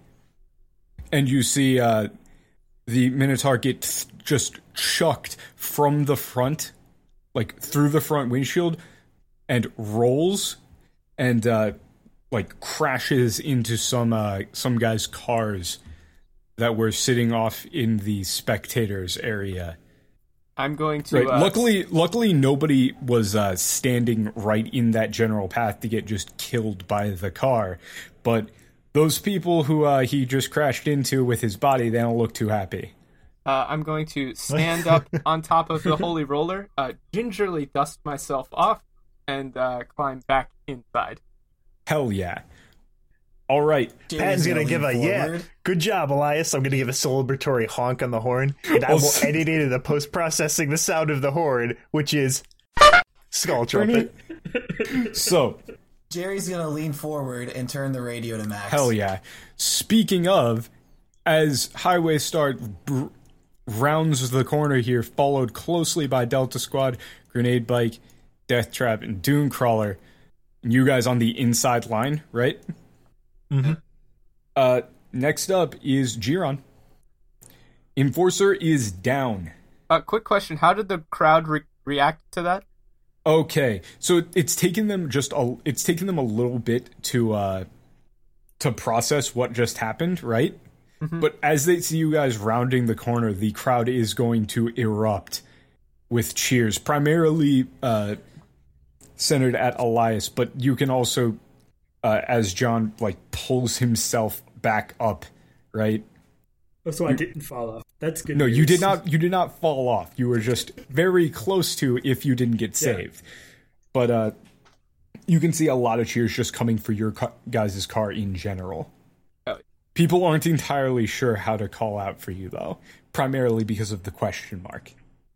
and you see the Minotaur get just chucked from the front, like through the front windshield, and rolls and like crashes into some guy's cars that were sitting off in the spectators area. I'm going to Right. Luckily, nobody was standing right in that general path to get just killed by the car. But those people who he just crashed into with his body, they don't look too happy. I'm going to stand up on top of the holy roller, gingerly dust myself off, and climb back inside. Hell yeah. All right. Pat's gonna give a forward. good job, Elias. I'm gonna give a celebratory honk on the horn, and I will edit into the post processing the sound of the horn, which is skull trumpet. So, Jerry's gonna lean forward and turn the radio to max. hell yeah. Speaking of, as Highway Star rounds the corner here, followed closely by Delta Squad, Grenade Bike, Death Trap, and Dune Crawler, and you guys on the inside line, right? Mm-hmm. Next up is Giron. Enforcer is down. Quick question: how did the crowd react to that? Okay, so it's taken them a little bit to process what just happened, right? Mm-hmm. But as they see you guys rounding the corner, the crowd is going to erupt with cheers, primarily centered at Elias. But you can also, as John like pulls himself back up, right? So I didn't fall off. That's good. No, news. you did not. You did not fall off. You were just very close to if you didn't get saved. But you can see a lot of cheers just coming for your guys' car in general. Oh. People aren't entirely sure how to call out for you, though, primarily because of the question mark.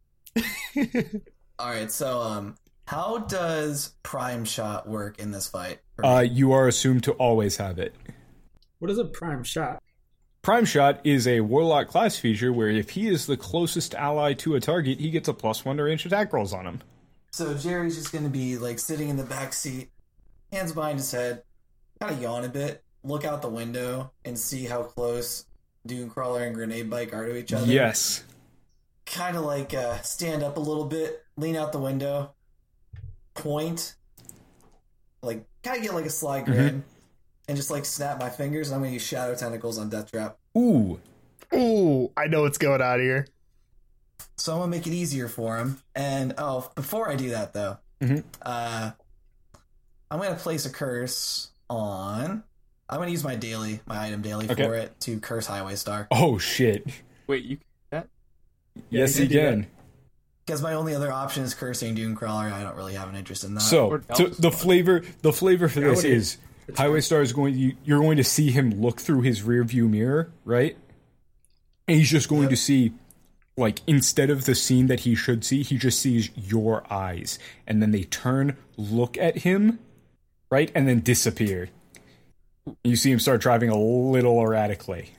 All right, so how does Prime Shot work in this fight? You are assumed to always have it. What is a prime shot? Prime Shot is a Warlock class feature where if he is the closest ally to a target, he gets a +1 to range attack rolls on him. So Jerry's just going to be like sitting in the back seat, hands behind his head, kind of yawn a bit, look out the window, and see how close Dunecrawler and Grenade Bike are to each other. Yes. Kind of like stand up a little bit, lean out the window, point, like kind of get like a sly grin, and just like snap my fingers. And I'm going to use Shadow Tentacles on Death Trap. Ooh. Ooh, I know what's going on here. So I'm going to make it easier for him. And, before I do that, though, I'm going to place a curse on... I'm going to use my item daily for it to curse Highway Star. Oh, shit. Wait, you can do that? Yes, you can. Because my only other option is cursing Dunecrawler. I don't really have an interest in that. So the flavor for this is Highway Star is you're going to see him look through his rear view mirror, right? And he's just going to see, like, instead of the scene that he should see, he just sees your eyes. And then they turn, look at him, right? And then disappear. You see him start driving a little erratically.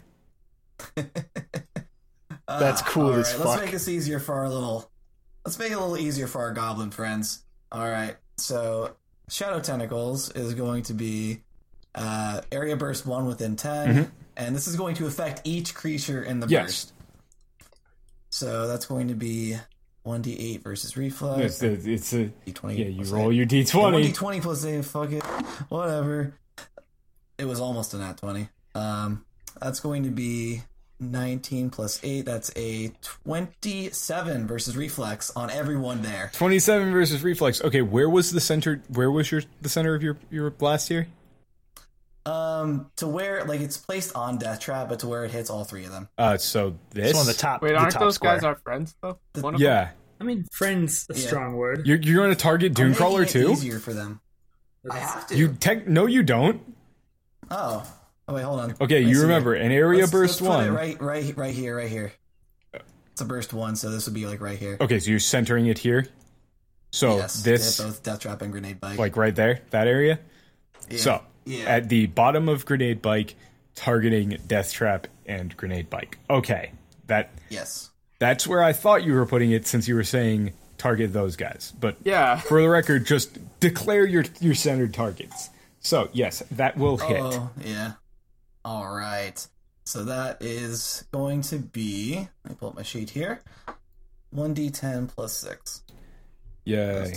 That's cool as fuck. Let's make this easier for Let's make it a little easier for our goblin friends. All right, so Shadow Tentacles is going to be area burst 1 within 10, and this is going to affect each creature in the burst. So that's going to be 1d8 versus reflex. It's a d20. Yeah, you roll your d20. 1d20 plus 8. Fuck it, whatever. It was almost a nat 20. That's going to be 19 plus 8. That's a 27 versus reflex on everyone there. 27 versus reflex. Okay, where was the center? Where was the center of your blast here? To where, like, it's placed on Death Trap, but to where it hits all 3 of them. So this It's on the top. Wait, the aren't top those square. guys our friends, though? One of them? Yeah. I mean, friends, a strong word. You're going to target I'm Dunecrawler making it too? easier for them. I have to. No, you don't. Oh, wait, hold on. Okay, you remember an area burst let's 1. Put it right here. It's a burst 1, so this would be like right here. Okay, so you're centering it here. So Yes, this, hit both Death Trap and Grenade Bike. like right there, that area. Yeah. So Yeah. at the bottom of Grenade Bike, targeting Death Trap and Grenade Bike. Okay, Yes. that's where I thought you were putting it, since you were saying target those guys. But Yeah. for the record, just declare your centered targets. So yes, that will hit. Oh, yeah. All right. So that is going to be... Let me pull up my sheet here. 1d10 plus 6. Yay.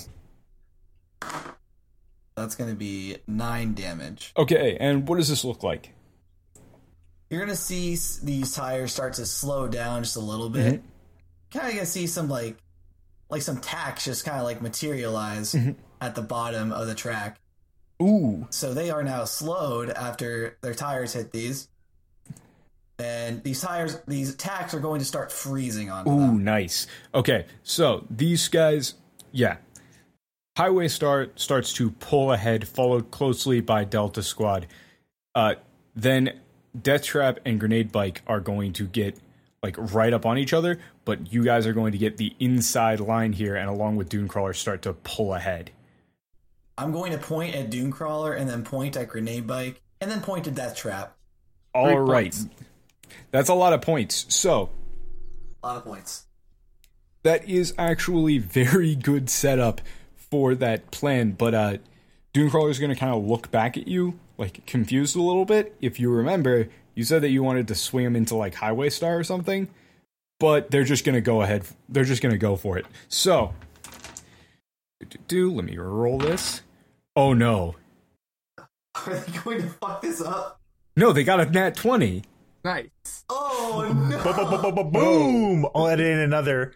That's going to be 9 damage. Okay, and what does this look like? You're going to see these tires start to slow down just a little bit. Kind of going to see some, like some tacks just kind of, like, materialize at the bottom of the track. Ooh. So they are now slowed after their tires hit these. And these tacks are going to start freezing onto Ooh, them. nice. Okay, so these guys, yeah. Highway Star starts to pull ahead, followed closely by Delta Squad. Then Death Trap and Grenade Bike are going to get, like, right up on each other, but you guys are going to get the inside line here, and along with Dunecrawler, start to pull ahead. I'm going to point at Dunecrawler and then point at Grenade Bike and then point to Death Trap. All right. points. That's a lot of points. So, A lot of points. that is actually very good setup for that plan, but Dunecrawler is going to kind of look back at you, like, confused a little bit. If you remember, you said that you wanted to swing him into, like, Highway Star or something, but they're just going to go ahead. They're just going to go for it. So, let me roll this. Oh, no. Are they going to fuck this up? No, they got a nat 20. Nice. Oh, no. Boom! I'll edit in another.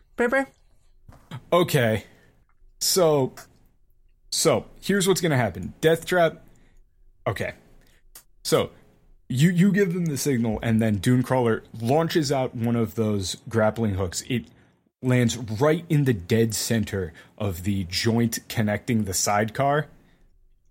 Okay. So here's what's gonna happen. Death Trap. Okay. So you give them the signal, and then Dunecrawler launches out one of those grappling hooks. It lands right in the dead center of the joint connecting the sidecar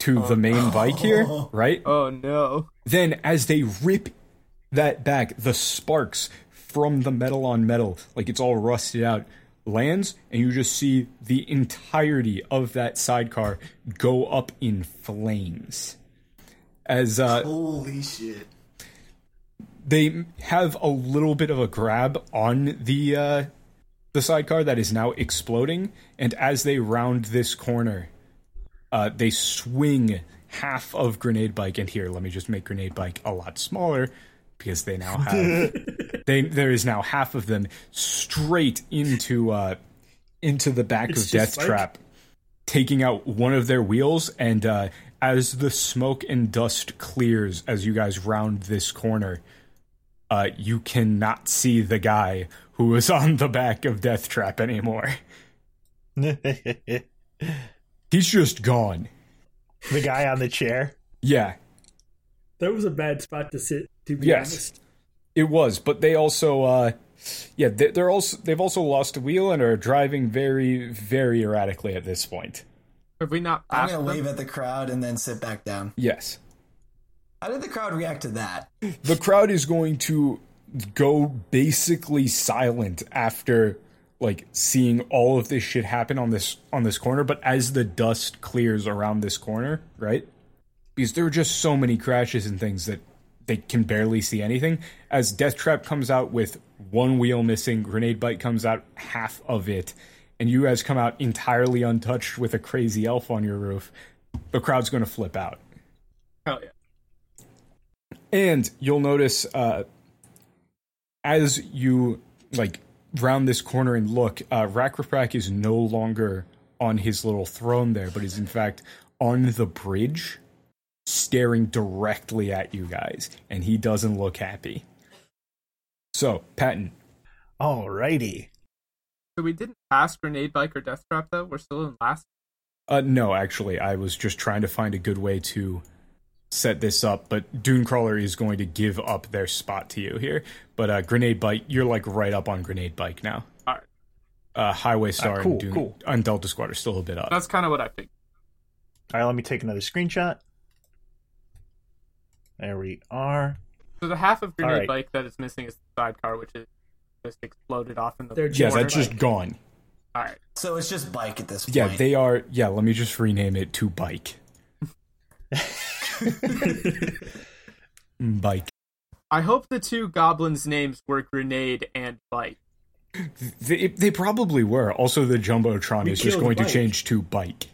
to the main bike here, right? Oh no. Then as they rip that back, the sparks from the metal on metal, like it's all rusted out, lands, and you just see the entirety of that sidecar go up in flames. As Holy shit. they have a little bit of a grab on the sidecar that is now exploding, and as they round this corner, they swing half of Grenade Bike, and here, let me just make Grenade Bike a lot smaller, because they now have there is now half of them straight into the back It's of just Death Trap, taking out one of their wheels, and as the smoke and dust clears as you guys round this corner, you cannot see the guy who was on the back of Death Trap anymore. The He's just gone. guy on the chair. Yeah, That was a bad spot to sit, to be Yes. honest. it was, but they also they've also lost a wheel and are driving very, very erratically at this point. Have we not I'm passed gonna them? wave at the crowd and then sit back down. Yes. How did the crowd react to that? The crowd is going to go basically silent after like seeing all of this shit happen on this corner, but as the dust clears around this corner, right? Because there are just so many crashes and things that they can barely see anything. As Death Trap comes out with one wheel missing, Grenade Bike comes out half of it, and you guys come out entirely untouched with a crazy elf on your roof, the crowd's going to flip out. Hell yeah. And you'll notice as you like round this corner and look, Rakraprak is no longer on his little throne there, but is in fact on the bridge, staring directly at you guys, and he doesn't look happy. So, Patton. Alrighty. So we didn't pass Grenade Bike or Death Trap though. We're still in last. No, actually, I was just trying to find a good way to set this up, but Dunecrawler is going to give up their spot to you here. But Grenade Bike, you're like right up on Grenade Bike now. All right. Highway Star cool, and Dune cool. and Delta Squad are still a bit up. That's kind of what I think. Alright, let me take another screenshot. There we are. So the half of Grenade All right. Bike that is missing is the sidecar, which is just exploded off in the. They're Yeah, just that's just gone. All right. So it's just bike at this point. Yeah, they are. Yeah, let me just rename it to Bike. Bike. I hope the two goblins' names were Grenade and Bike. They probably were. Also, the Jumbotron We is just killed going to Bike. change to Bike.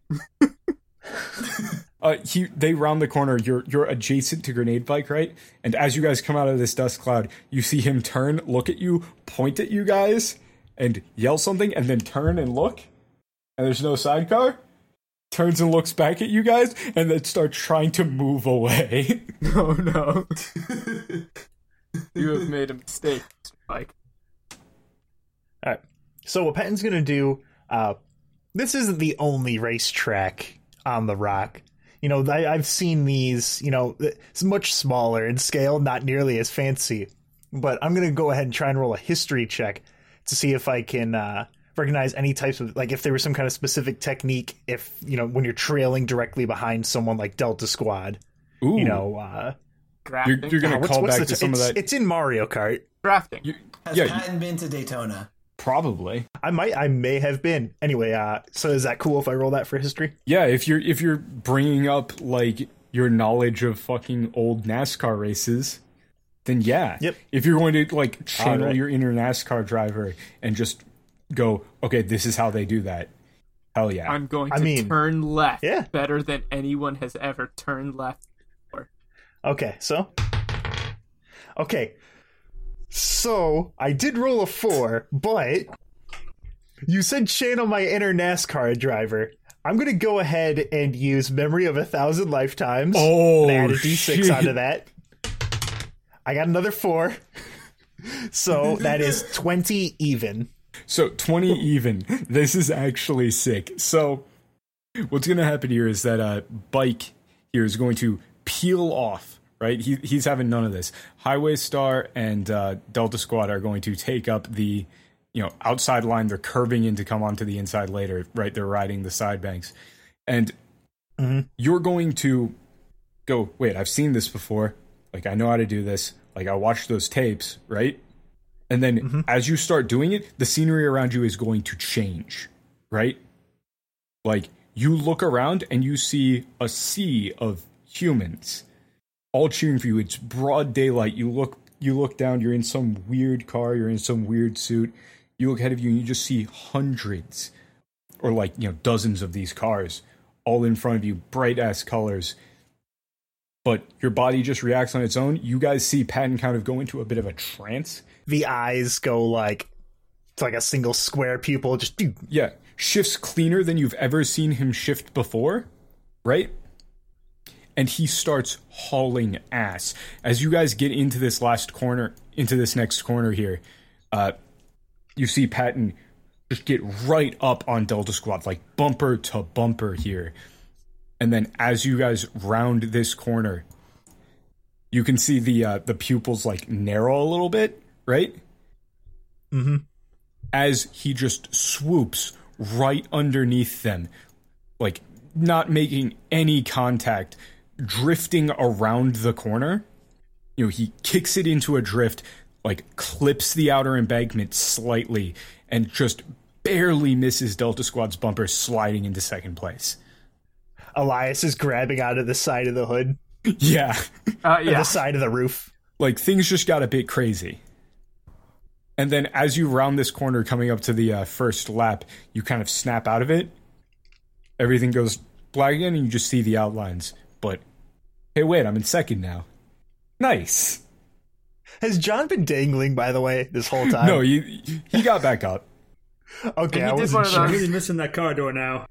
They round the corner. You're adjacent to Grenade Bike, right? And as you guys come out of this dust cloud, you see him turn, look at you, point at you guys, and yell something, and then turn and look. And there's no sidecar. Turns and looks back at you guys, and then starts trying to move away. Oh no. You have made a mistake, Mr. Bike. Alright. So what Patton's gonna do, this isn't the only racetrack on the Rock. You know, I've seen these, you know, it's much smaller in scale, not nearly as fancy. But I'm gonna go ahead and try and roll a history check to see if I can recognize any types of, like, if there was some kind of specific technique, if, you know, when you're trailing directly behind someone like Delta Squad, Ooh. you know, Drafting. You're gonna call back to some of that. It's in Mario Kart. Drafting. Has Yeah, Patton been to Daytona? Probably. I may have been. Anyway, so is that cool if I roll that for history? Yeah, if you're bringing up like your knowledge of fucking old NASCAR races, then yeah. Yep. If you're going to like channel Alright. your inner NASCAR driver and just go, okay, this is how they do that. Hell yeah. I'm going I to mean, turn left yeah. better than anyone has ever turned left before. Okay, so I did roll a 4, but you said channel my inner NASCAR driver. I'm gonna go ahead and use Memory of 1,000 Lifetimes. Oh, and add a D6 shit. onto that. I got another 4, so that is 20 even. So 20 even. This is actually sick. So what's going to happen here is that Bike here is going to peel off, right? He's having none of this. Highway Star and Delta Squad are going to take up the, you know, outside line. They're curving in to come onto the inside later, right? They're riding the side banks. And you're going to go, wait, I've seen this before. Like, I know how to do this. Like, I watched those tapes, right? And then as you start doing it, the scenery around you is going to change, right? Like, you look around and you see a sea of humans all cheering for you. It's broad daylight. You look down, you're in some weird car, you're in some weird suit. You look ahead of you and you just see hundreds or like, dozens of these cars all in front of you, bright ass colors. But your body just reacts on its own. You guys see Patton kind of go into a bit of a trance. The eyes go like, it's like a single square pupil, just Yeah, shifts cleaner than you've ever seen him shift before, right? And he starts hauling ass. As you guys get into this next corner here, you see Patton just get right up on Delta Squad, like bumper to bumper here. And then as you guys round this corner, you can see the pupils like narrow a little bit, right? Mm-hmm. As he just swoops right underneath them, like not making any contact, drifting around the corner. He kicks it into a drift, like clips the outer embankment slightly, and just barely misses Delta Squad's bumper, sliding into second place. Elias is grabbing out of the side of the hood. Yeah. The side of the roof. Like, things just got a bit crazy. And then as you round this corner coming up to the first lap, you kind of snap out of it. Everything goes black again, and you just see the outlines. But, hey, wait, I'm in second now. Nice. Has John been dangling, by the way, this whole time? No, he got back up. Okay, I did wasn't one of sure. I'm really missing that car door now.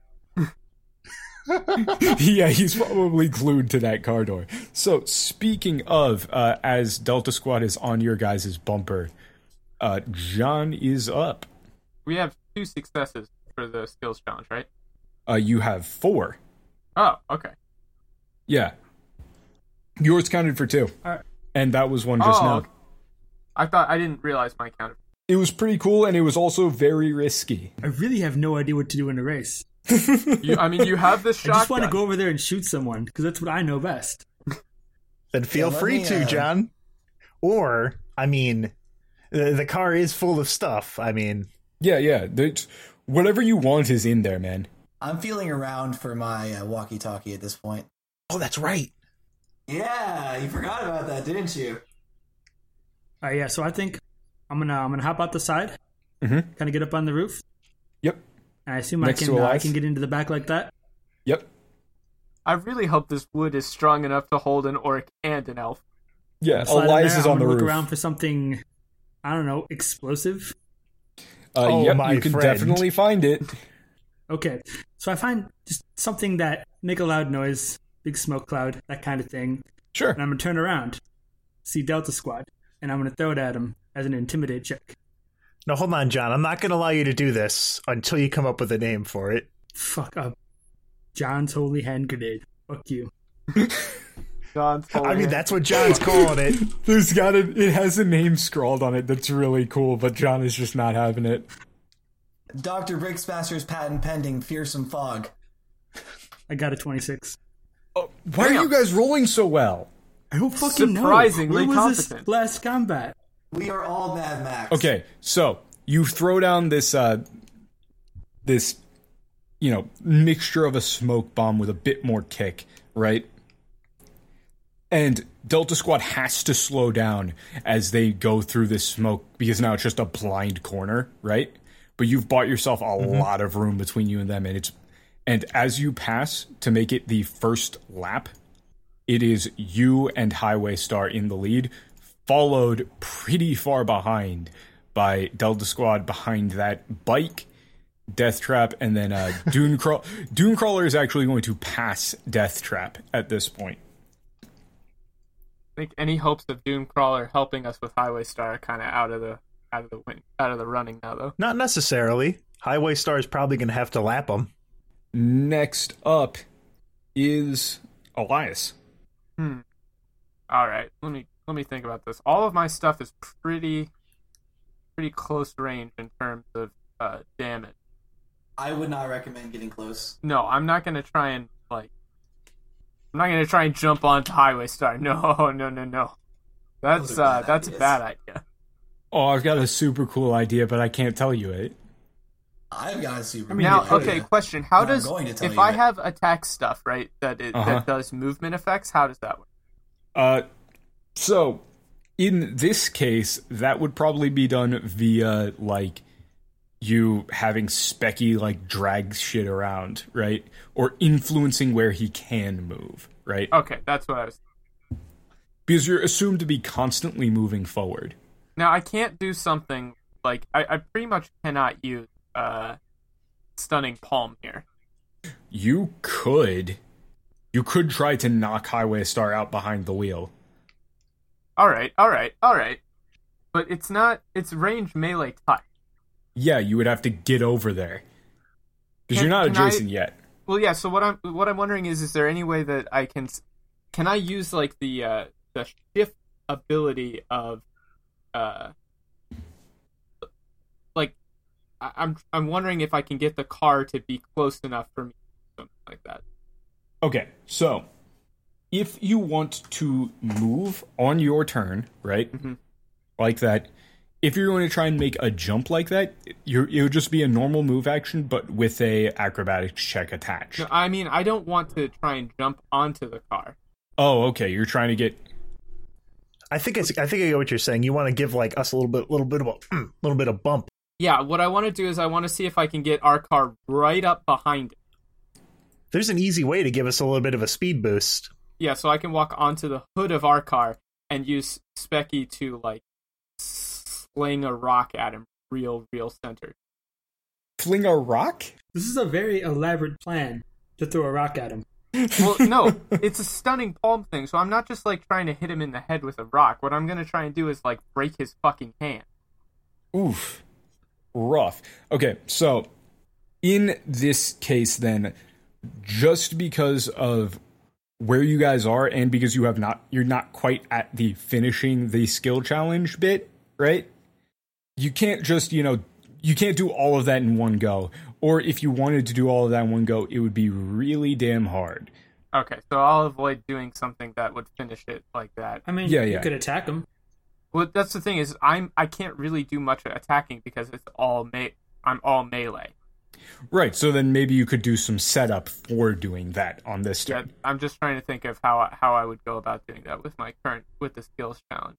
Yeah, he's probably glued to that car door. So, speaking of, as Delta Squad is on your guys' bumper, John is up. We have 2 successes for the skills challenge, right? You have 4. Oh, okay. Yeah. Yours counted for 2. Alright. And that was one just now. Okay. I didn't realize my counted. It was pretty cool, and it was also very risky. I really have no idea what to do in a race. You have this I shotgun. just want to go over there and shoot someone, because that's what I know best. Then feel free to, John. Or, the car is full of stuff. Yeah. Whatever you want is in there, man. I'm feeling around for my walkie-talkie at this point. Oh, that's right. Yeah, you forgot about that, didn't you? All right, yeah. So I think I'm gonna hop out the side, Mhm. kind of get up on the roof, Yep. and I assume Next I to can Elias? get into the back like that. Yep. I really hope this wood is strong enough to hold an orc and an elf. Yeah, Slide in Elias there, is I'm on the gonna roof. look around for something, I don't know, explosive. Yep, my you can friend. definitely find it. Okay, so I find just something that make a loud noise, big smoke cloud, that kind of thing, Sure. and I'm gonna turn around, see Delta Squad, and I'm gonna throw it at him as an intimidate check. No, hold on, John. I'm not going to allow you to do this until you come up with a name for it. Fuck up, John's holy hand grenade. Fuck you. John's That's what John's calling it. It has a name scrawled on it that's really cool, but John is just not having it. Dr. Bricksmaster's patent pending, fearsome fog. I got a 26. Why are you guys rolling so well? I don't fucking know. Surprisingly Where was competent. this last combat? We are all Mad Max. Okay, so you throw down this mixture of a smoke bomb with a bit more kick, right? And Delta Squad has to slow down as they go through this smoke because now it's just a blind corner, right? But you've bought yourself a lot of room between you and them, and as you pass to make it the first lap, it is you and Highway Star in the lead, followed pretty far behind by Delta Squad behind that bike, Death Trap, and then Dune Crawler. Dune Crawler is actually going to pass Death Trap at this point. I think any hopes of Doomcrawler helping us with Highway Star are kind of out of the running now, though. Not necessarily. Highway Star is probably going to have to lap them. Next up is Elias. All right, let me think about this. All of my stuff is pretty close range in terms of damage. I would not recommend getting close. No, I'm not going to try and I'm not gonna try and jump onto Highway Star. No. That's a bad idea. Oh, I've got a super cool idea, but I can't tell you it. I've got a super. Now, cool okay, idea. question: How I'm does going to tell if you I it. have attack stuff, right? That does movement effects. How does that work? So in this case, that would probably be done via like you having Specky like drag shit around, right? Or influencing where he can move, right? Okay, that's what I was. Because you're assumed to be constantly moving forward. Now I can't do something like I pretty much cannot use stunning palm here. You could try to knock Highway Star out behind the wheel. All right. But it's range melee touch. Yeah, you would have to get over there. Because you're not adjacent yet. Well, yeah. So what I'm wondering is there any way that I can I use like the shift ability of like I'm wondering if I can get the car to be close enough for me, something like that. Okay, so if you want to move on your turn, right? Mm-hmm. Like that. If you're going to try and make a jump like that, it would just be a normal move action, but with a acrobatics check attached. No, I mean, I don't want to try and jump onto the car. Oh, okay. You're trying to get. I think I get what you're saying. You want to give like us a little bit of bump. Yeah, what I want to do is I want to see if I can get our car right up behind it. There's an easy way to give us a little bit of a speed boost. Yeah, so I can walk onto the hood of our car and use Specky to like sling a rock at him real centered. Fling a rock? This is a very elaborate plan to throw a rock at him. Well, no, it's a stunning palm thing, so I'm not just like trying to hit him in the head with a rock. What I'm going to try and do is like break his fucking hand. Oof. Rough. Okay, so in this case then, just because of where you guys are and because you're not quite at the finishing the skill challenge bit, right? You can't just, you can't do all of that in one go. Or if you wanted to do all of that in one go, it would be really damn hard. Okay, so I'll avoid doing something that would finish it like that. I mean, Yeah. you could attack him. Well, that's the thing is I can't really do much attacking because it's I'm all melee. Right, so then maybe you could do some setup for doing that on this Yeah, turn. I'm just trying to think of how I would go about doing that with the skills challenge.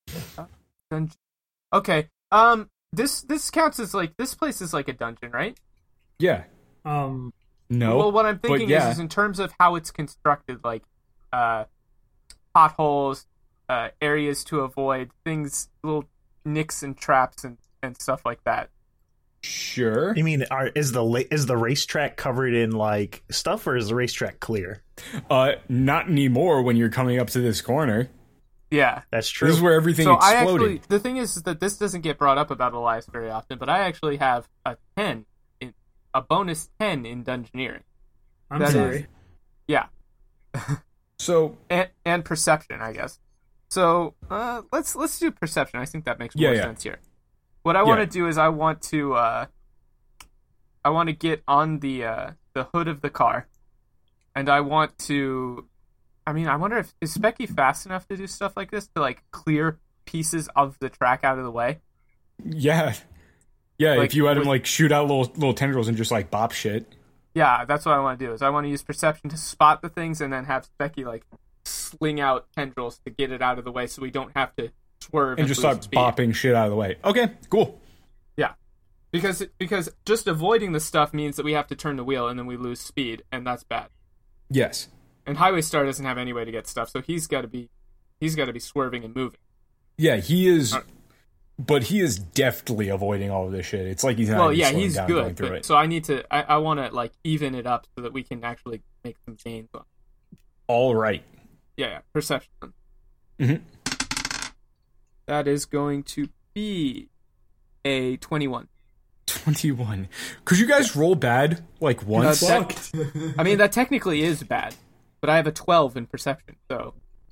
Okay. This counts as like this place is like a dungeon, right? Yeah. Um, No. Well, what I'm thinking yeah. is in terms of how it's constructed, like potholes, areas to avoid, things, little nicks and traps and stuff like that. Sure. You mean, is the racetrack covered in like stuff, or is the racetrack clear? Not anymore when you're coming up to this corner. Yeah. That's true. This is where everything So exploded. the thing is that this doesn't get brought up about Elias very often, but I actually have a bonus 10 in Dungeoneering. I'm That sorry. is- Yeah. So, And perception, I guess. So let's do perception. I think that makes more Yeah. sense here. What I want to do is I want to get on the hood of the car, and I want to. I mean, I wonder if is Specky fast enough to do stuff like this to like clear pieces of the track out of the way. yeah. Yeah, Like, if you had him with- like shoot out little tendrils and just like bop shit. Yeah, that's what I want to do. Is I want to use perception to spot the things, and then have Specky like sling out tendrils to get it out of the way, so we don't have to swerve And just lose start speed. bopping shit out of the way. Okay, cool. Yeah, because just avoiding the stuff means that we have to turn the wheel, and then we lose speed, and that's bad. Yes. And Highway Star doesn't have any way to get stuff, so he's got to be swerving and moving. Yeah, he is. But he is deftly avoiding all of this shit. It's like he's not Well, even yeah, slowing he's down going good. through But, it. so I need to. I want to like even it up so that we can actually make some gains. All right. Yeah, perception. Mhm. That is going to be a 21. 21. Could you guys roll bad like once? That- I mean, that technically is bad, but I have a 12 in perception, so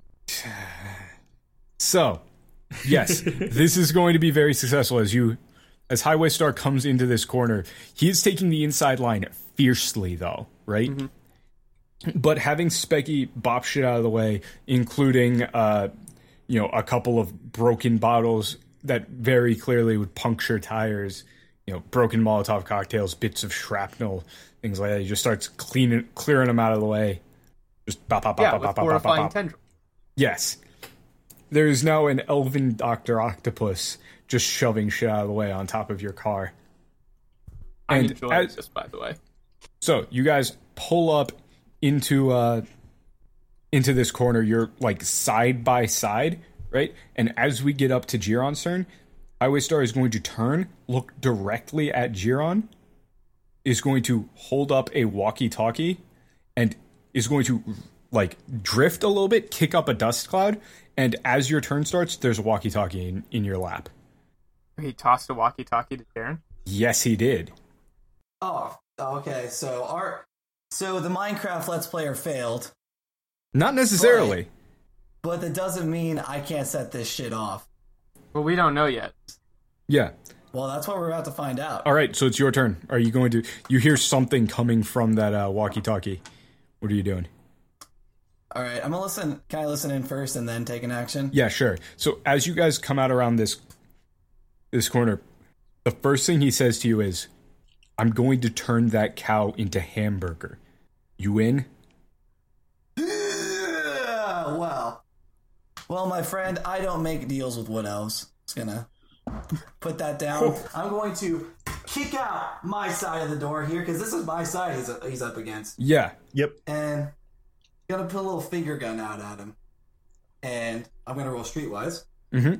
So, yes, this is going to be very successful as Highway Star comes into this corner. He is taking the inside line fiercely, though, right? Mm-hmm. But having Specky bop shit out of the way, including a couple of broken bottles that very clearly would puncture tires, broken Molotov cocktails, bits of shrapnel, things like that. He just starts clearing them out of the way. Just bop, bop, bop, bop, bop, bop, horrifying bop. tendril. Yes. There is now an elven Dr. Octopus just shoving shit out of the way on top of your car. I'm enjoying this, by the way. So, you guys pull up into this corner. You're like side by side, right? And as we get up to Giron's turn, Highway Star is going to turn, look directly at Giron, is going to hold up a walkie-talkie, and is going to like drift a little bit, kick up a dust cloud, and as your turn starts, there's a walkie-talkie in your lap. He tossed a walkie-talkie to Darren? Yes, he did. Oh, okay. So the Minecraft Let's Player failed, Not necessarily. but that doesn't mean I can't set this shit off. Well, we don't know yet. Yeah. Well, that's what we're about to find out. All right, so it's your turn. Are you going to... You hear something coming from that walkie-talkie. What are you doing? All right, I'm gonna listen. Can I listen in first and then take an action? Yeah, sure. So as you guys come out around this corner, the first thing he says to you is, I'm going to turn that cow into hamburger. You in? Well, my friend, I don't make deals with wood elves. Just gonna put that down. I'm going to kick out my side of the door here, because this is my side he's up against. Yeah. Yep. And gonna put a little finger gun out at him. And I'm gonna roll streetwise. Mm-hmm.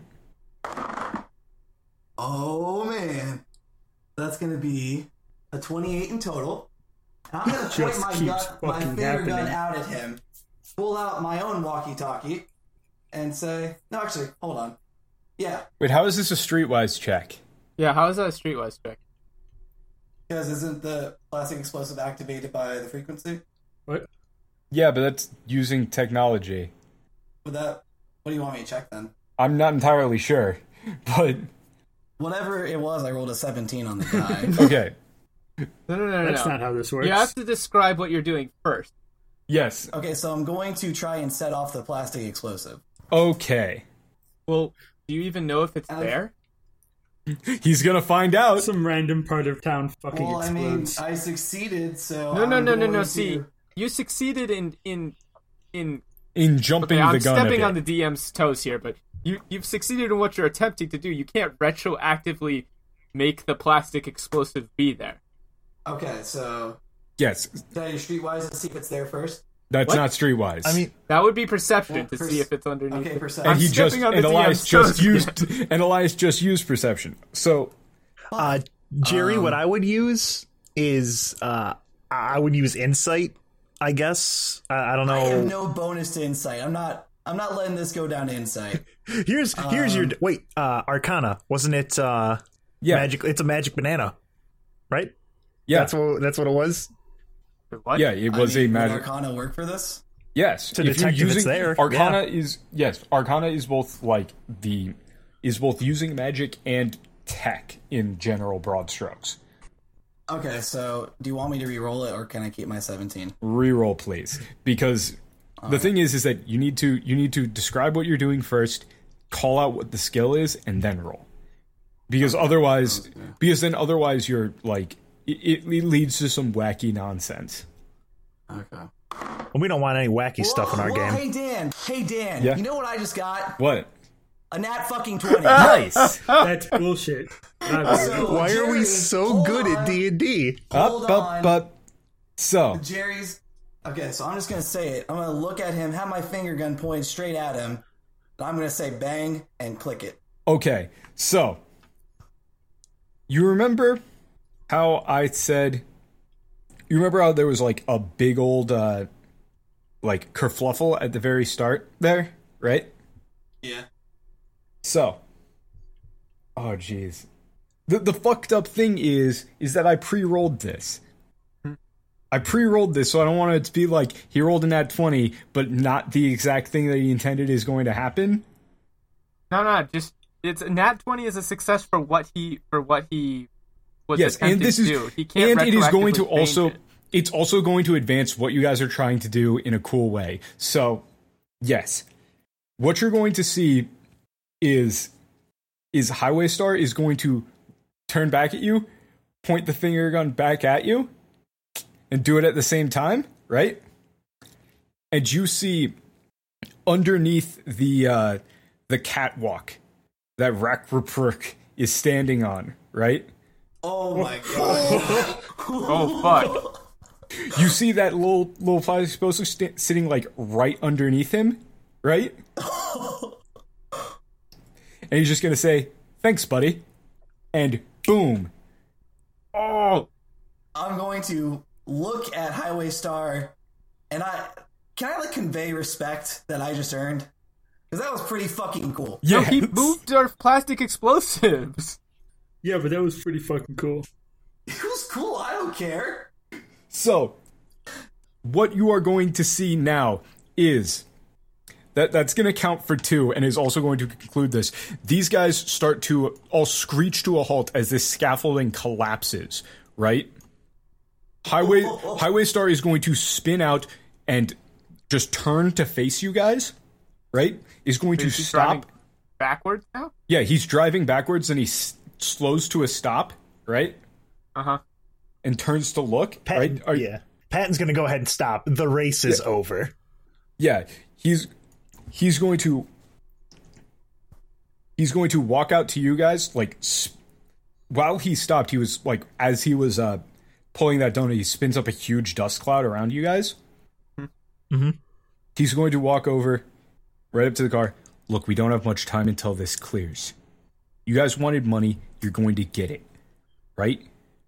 Oh, man. That's gonna be a 28 in total. And I'm gonna point my finger gun out at him, pull out my own walkie-talkie, and say, no, actually, hold on. Yeah. Wait, how is this a streetwise check? Yeah, how is that a streetwise check? Because isn't the plastic explosive activated by the frequency? What? Yeah, but that's using technology. What do you want me to check then? I'm not entirely sure, but... Whatever it was, I rolled a 17 on the die. Okay. No. That's not how this works. You have to describe what you're doing first. Yes. Okay, so I'm going to try and set off the plastic explosive. Okay. Well, do you even know if it's there? He's gonna find out. Some random part of town fucking Well, I mean, explodes. I succeeded, so No. See, you succeeded in In jumping I'm the gun a stepping bit. on the DM's toes here, but you've succeeded in what you're attempting to do. You can't retroactively make the plastic explosive be there. Okay, so Yes, can I do streetwise to see if it's there first? that's What? not streetwise. I mean, That would be perception to Well, see if it's underneath. Okay, it. perception. and he I'm just stepping on and the Elias DM's just toes used and Elias just used perception. So Jerry, what I would use is I would use insight, I guess. I don't know. I have no bonus to insight. I'm not letting this go down to insight. Here's your wait, Arcana, wasn't it? yeah, Magic. It's a magic banana, right? yeah, That's what it was. What? yeah. It was I mean, a magic. Would Arcana work for this? Yes, To if you're detect if it's using- there, Arcana is Arcana is both both using magic and tech in general broad strokes. Okay, so do you want me to re-roll it, or can I keep my 17? Reroll, please, because the thing is that you need to describe what you're doing first, call out what the skill is, and then roll. Because otherwise you're like it leads to some wacky nonsense. Okay. Well, we don't want any wacky stuff in our Whoa, game. Hey Dan, Yeah? you know what I just got? What? A nat fucking 20. Nice. That's bullshit. So, Why are we Jerry, so hold good at on. D&D? Hold on. Up. So Jerry's... Okay, so I'm just going to say it. I'm going to look at him, have my finger gun pointed straight at him, and I'm going to say bang and click it. okay, so you remember how I said? You remember how there was like a big old like kerfluffle at the very start there, right? Yeah. So, oh jeez, the fucked up thing is that I pre-rolled this. I pre-rolled this, so I don't want it to be like he rolled a nat 20, but not the exact thing that he intended is going to happen. No, just it's nat 20 is a success for what he was Yes, attempting and this to is do. He can't and it is going to retroactively change also it. it's also going to advance what you guys are trying to do in a cool way. So, yes. What you're going to see is Highway Star is going to turn back at you, point the finger gun back at you, and do it at the same time, right? And you see underneath the catwalk that Rakrapurk is standing on, right? Oh my god. Oh fuck. You see that little fire explosive sitting like right underneath him, right? And he's just gonna say, "Thanks, buddy," and boom. Oh, I'm going to look at Highway Star, and can I like convey respect that I just earned? Because that was pretty fucking cool. Yeah, yeah. he moved our plastic explosives. Yeah, but that was pretty fucking cool. It was cool. I don't care. So, what you are going to see now is that's going to count for 2 and is also going to conclude this. These guys start to all screech to a halt as this scaffolding collapses, right? Highway Star is going to spin out and just turn to face you guys, right? Is going to stop. Backwards now? Yeah, he's driving backwards and he slows to a stop, right? Uh-huh. And turns to look, Patton, right? yeah. Patton's going to go ahead and stop. The race is over. Yeah, he's going to walk out to you guys like while he stopped. He was like, as he was pulling that donut, he spins up a huge dust cloud around you guys. Mm-hmm. He's going to walk over right up to the car. Look, we don't have much time until this clears. You guys wanted money, you're going to get it, right?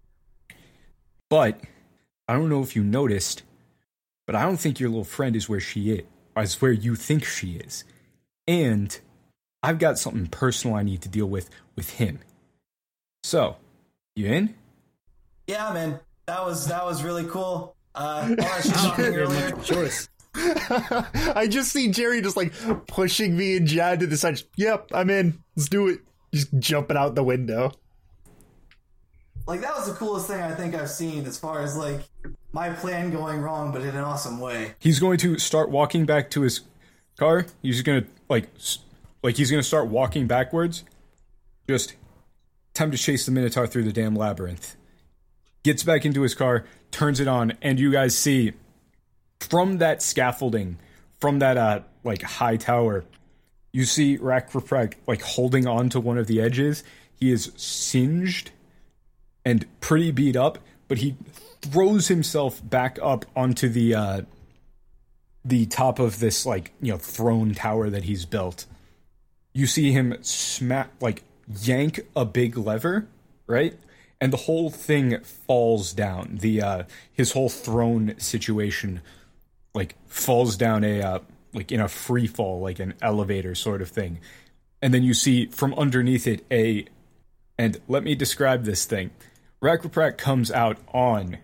But I don't know if you noticed, but I don't think your little friend is where she is where you think she is. And I've got something personal I need to deal with him. So, you in? Yeah, man. That was really cool. All that shit talking earlier. Choice. I just see Jerry just like pushing me and John to the side. Yep, I'm in. Let's do it. Just jumping out the window. Like, that was the coolest thing I think I've seen as far as like my plan going wrong, but in an awesome way. He's going to start walking back to his car. He's going to like he's going to start walking backwards. Just time to chase the Minotaur through the damn labyrinth. Gets back into his car, turns it on, and you guys see from that scaffolding, from that like high tower, you see Rakrapurk like holding on to one of the edges. He is singed and pretty beat up, but he throws himself back up onto the top of this like, you know, throne tower that he's built. You see him yank a big lever, right? And the whole thing falls down. His whole throne situation like falls down like in a free fall, like an elevator sort of thing. And then you see from underneath it and let me describe this thing. Rakrapurk comes out on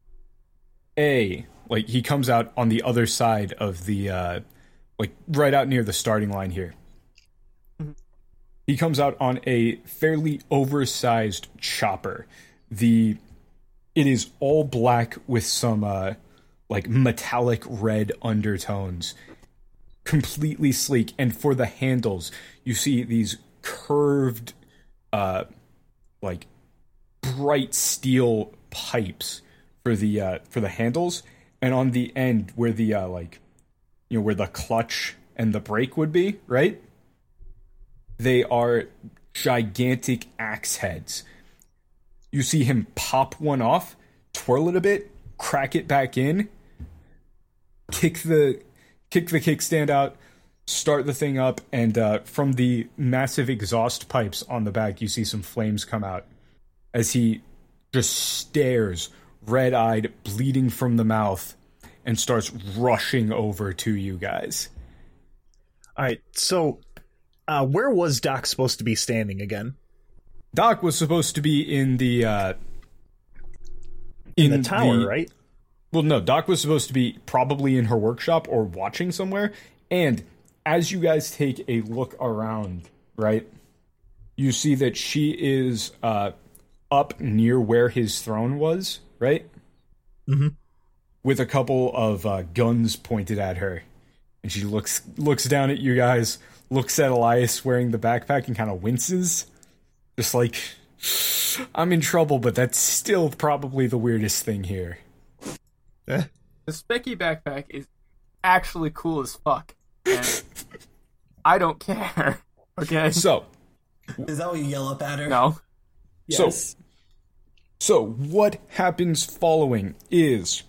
he comes out on the other side of the like right out near the starting line here. He comes out on a fairly oversized chopper. It is all black with some like metallic red undertones. Completely sleek, and for the handles, you see these curved like bright steel pipes for the handles, and on the end where the where the clutch and the brake would be, right? They are gigantic axe heads. You see him pop one off, twirl it a bit, crack it back in, kick the kickstand out, start the thing up, and from the massive exhaust pipes on the back, you see some flames come out as he just stares, red-eyed, bleeding from the mouth, and starts rushing over to you guys. All right, so where was Doc supposed to be standing again? Doc was supposed to be in the tower, right? Well, no, Doc was supposed to be probably in her workshop or watching somewhere. And as you guys take a look around, right, you see that she is up near where his throne was, right? Mm-hmm. with a couple of guns pointed at her. And she looks down at you guys, looks at Elias wearing the backpack and kind of winces. Just like, I'm in trouble, but that's still probably the weirdest thing here. The Specky backpack is actually cool as fuck. And I don't care. Okay? So. Is that what you yell up at her? No. Yes. So what happens following is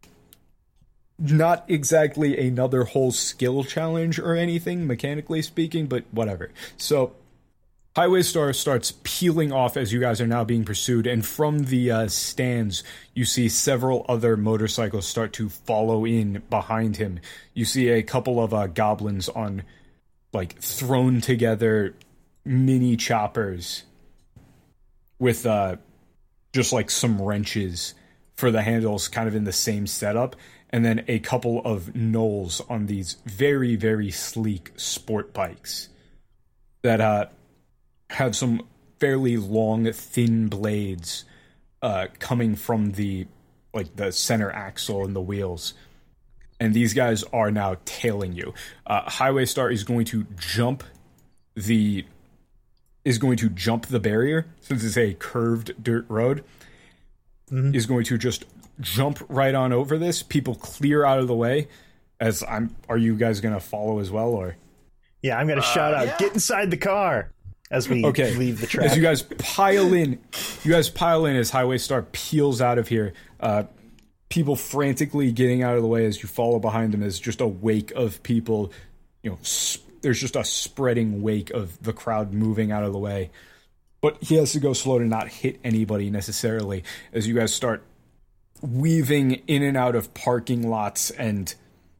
not exactly another whole skill challenge or anything, mechanically speaking, but whatever. So Highway Star starts peeling off as you guys are now being pursued, and from the stands, you see several other motorcycles start to follow in behind him. You see a couple of goblins on, like, thrown together mini choppers with just like some wrenches for the handles, kind of in the same setup, and then a couple of gnolls on these very, very sleek sport bikes that have some fairly long, thin blades coming from the center axle and the wheels. And these guys are now tailing you. Highway Star is going to jump the barrier, since it's a curved dirt road. Is going to just jump right on over this. People clear out of the way. Are you guys going to follow as well, or? Yeah, I'm going to shout out, "Get inside the car!" as we leave the track. As you guys pile in, as Highway Star peels out of here. People frantically getting out of the way as you follow behind him. As just a wake of people, there's just a spreading wake of the crowd moving out of the way. But he has to go slow to not hit anybody necessarily, as you guys start weaving in and out of parking lots and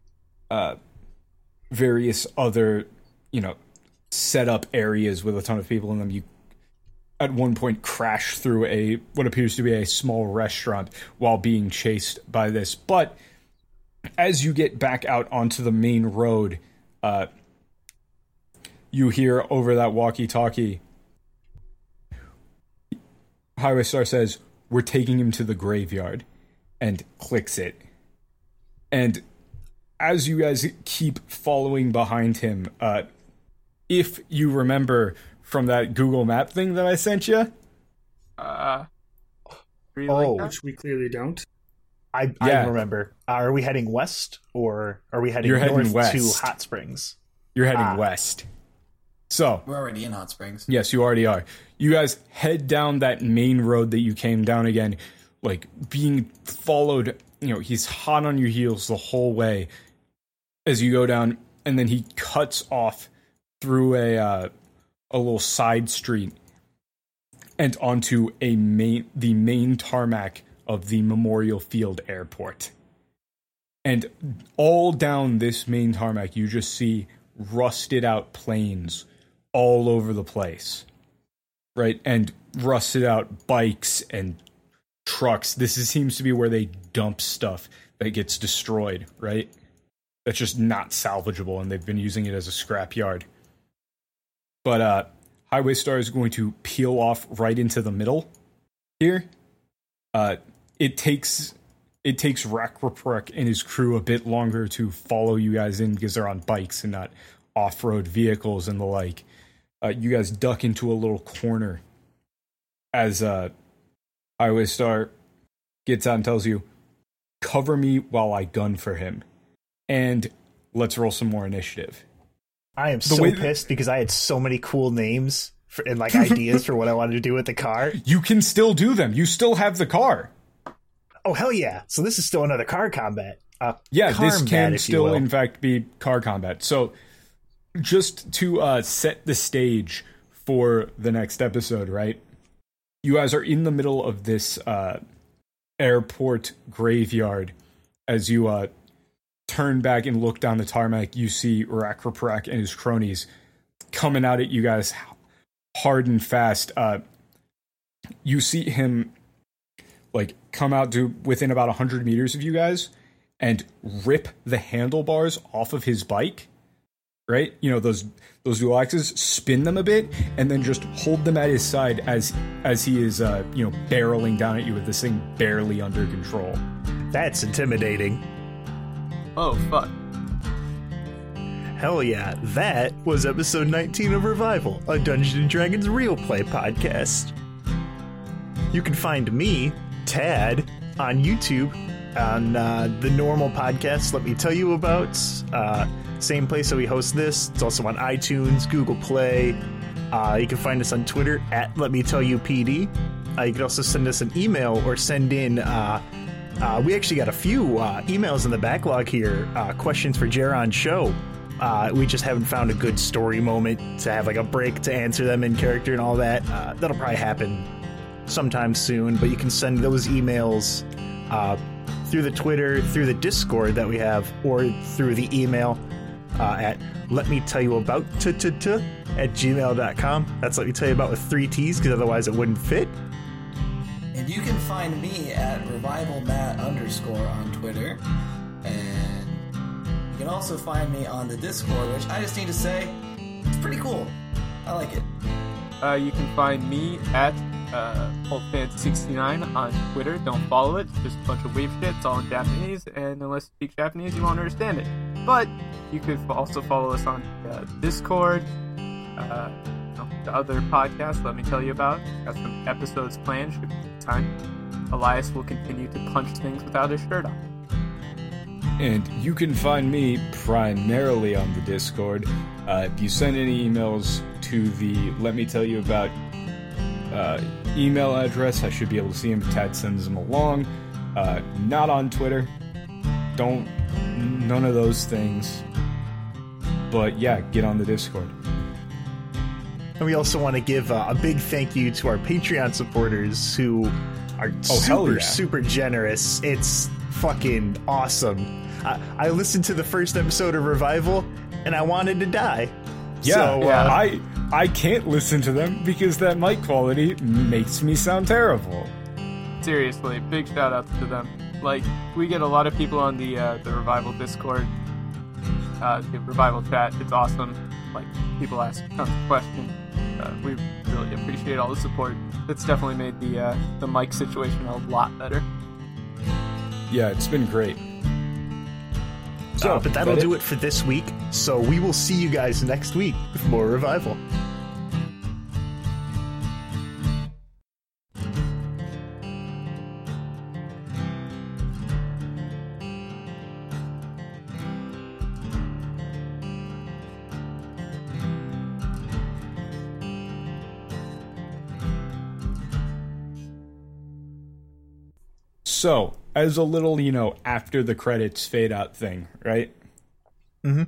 various other, set up areas with a ton of people in them. You, at one point, crash through what appears to be a small restaurant while being chased by this. But as you get back out onto the main road, you hear over that walkie-talkie, Highway Star says, "We're taking him to the graveyard," and clicks it. And as you guys keep following behind him, if you remember from that Google Map thing that I sent you, which we clearly don't. I remember. Are we heading west, or are we heading north west to Hot Springs? You're heading west. So we're already in Hot Springs. Yes, you already are. You guys head down that main road that you came down again, like being followed. He's hot on your heels the whole way as you go down, and then he cuts off through a little side street and onto the main tarmac of the Memorial Field Airport. And all down this main tarmac, you just see rusted out planes all over the place, right? And rusted out bikes and trucks. Seems to be where they dump stuff that gets destroyed, right? That's just not salvageable, and they've been using it as a scrapyard. But Highway Star is going to peel off right into the middle here. It takes Rakraprak and his crew a bit longer to follow you guys in because they're on bikes and not off-road vehicles and the like. You guys duck into a little corner as Highway Star gets out and tells you, "Cover me while I gun for him. And let's roll some more initiative." I am so pissed because I had so many cool names and ideas for what I wanted to do with the car. You can still do them. You still have the car. Oh, hell yeah. So this is still another car combat. This can still, in fact, be car combat. So just to set the stage for the next episode, right? You guys are in the middle of this airport graveyard. As you turn back and look down the tarmac, you see Rakraprak and his cronies coming out at you guys hard and fast. You see him come out to within about 100 meters of you guys and rip the handlebars off of his bike, right? Those dual axes, spin them a bit and then just hold them at his side as he is barreling down at you with this thing barely under control. That's intimidating. Oh, fuck. Hell yeah, that was episode 19 of Revival, a Dungeons & Dragons real play podcast. You can find me, Tad, on YouTube, on the normal podcast Let Me Tell You About. Same place that we host this. It's also on iTunes, Google Play. You can find us on Twitter at Let Me Tell You PD. You can also send us an email or send in... we actually got a few emails in the backlog here. Questions for Jaron's show. We just haven't found a good story moment to have like a break to answer them in character and all that. That'll probably happen sometime soon, but you can send those emails through the Twitter, through the Discord that we have, or through the email at letmetellyyouabout@gmail.com. That's let me tell you about with 3 T's, because otherwise it wouldn't fit. And you can find me at revivalmatt_ on Twitter. And you can also find me on the Discord, which I just need to say, it's pretty cool. I like it. You can find me at OldFan69 on Twitter. Don't follow it. It's just a bunch of weeb shit. It's all in Japanese, and unless you speak Japanese, you won't understand it. But you could also follow us on Discord. The other podcast, Let Me Tell You About. Got some episodes planned. Should be good time. Elias will continue to punch things without his shirt on. And you can find me primarily on the Discord. If you send any emails to the Let Me Tell You About email address, I should be able to see them if Tad sends them along. Not on Twitter. None of those things. But yeah, get on the Discord. And we also want to give a big thank you to our Patreon supporters who are super generous. It's fucking awesome. I listened to the first episode of Revival, and I wanted to die. Yeah, so, I can't listen to them because that mic quality makes me sound terrible. Seriously, big shout outs to them. Like, we get a lot of people on the Revival Discord, the Revival chat. It's awesome. Like, people ask tons of questions. We really appreciate all the support. It's definitely made the mic situation a lot better. Yeah, it's been great. So, but that'll do it for this week. So we will see you guys next week with more Revival. So, as a little, after the credits fade out thing, right? Mm-hmm.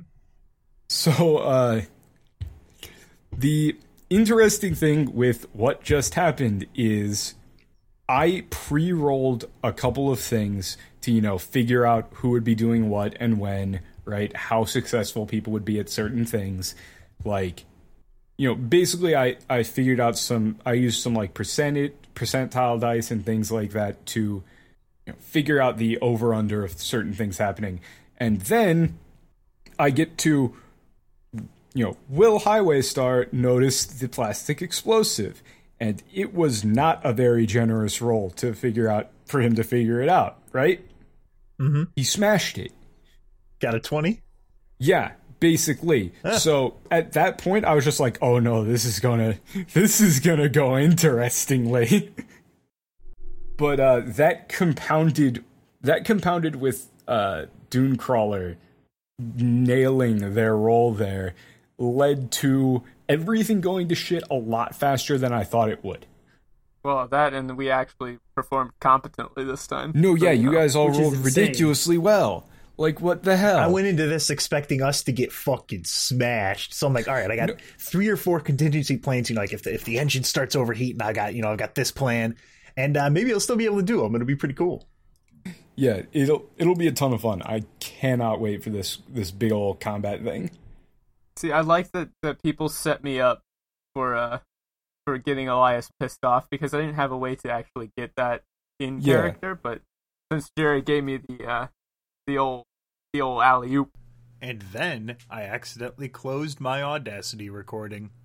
So, the interesting thing with what just happened is I pre-rolled a couple of things to, figure out who would be doing what and when, right? How successful people would be at certain things. Like, basically I figured out I used some like percentile dice and things like that to figure out the over-under of certain things happening. And then I get to, will Highway Star notice the plastic explosive? And it was not a very generous roll for him to figure it out, right? Mm-hmm. He smashed it. Got a 20? Yeah, basically. So at that point, I was just like, oh no, this is gonna go interestingly. But that compounded with Dunecrawler nailing their role there led to everything going to shit a lot faster than I thought it would. Well, that, and we actually performed competently this time. No, yeah, you guys all Which is rolled insane. Ridiculously well. Like, what the hell? I went into this expecting us to get fucking smashed. So I'm like, all right, I got 3 or 4 contingency plans. Like if the engine starts overheating, I've got this plan. And maybe I'll still be able to do them. It'll be pretty cool. Yeah, it'll be a ton of fun. I cannot wait for this big old combat thing. See, I like that people set me up for getting Elias pissed off, because I didn't have a way to actually get that in character. But since Jerry gave me the old alley-oop. And then I accidentally closed my Audacity recording.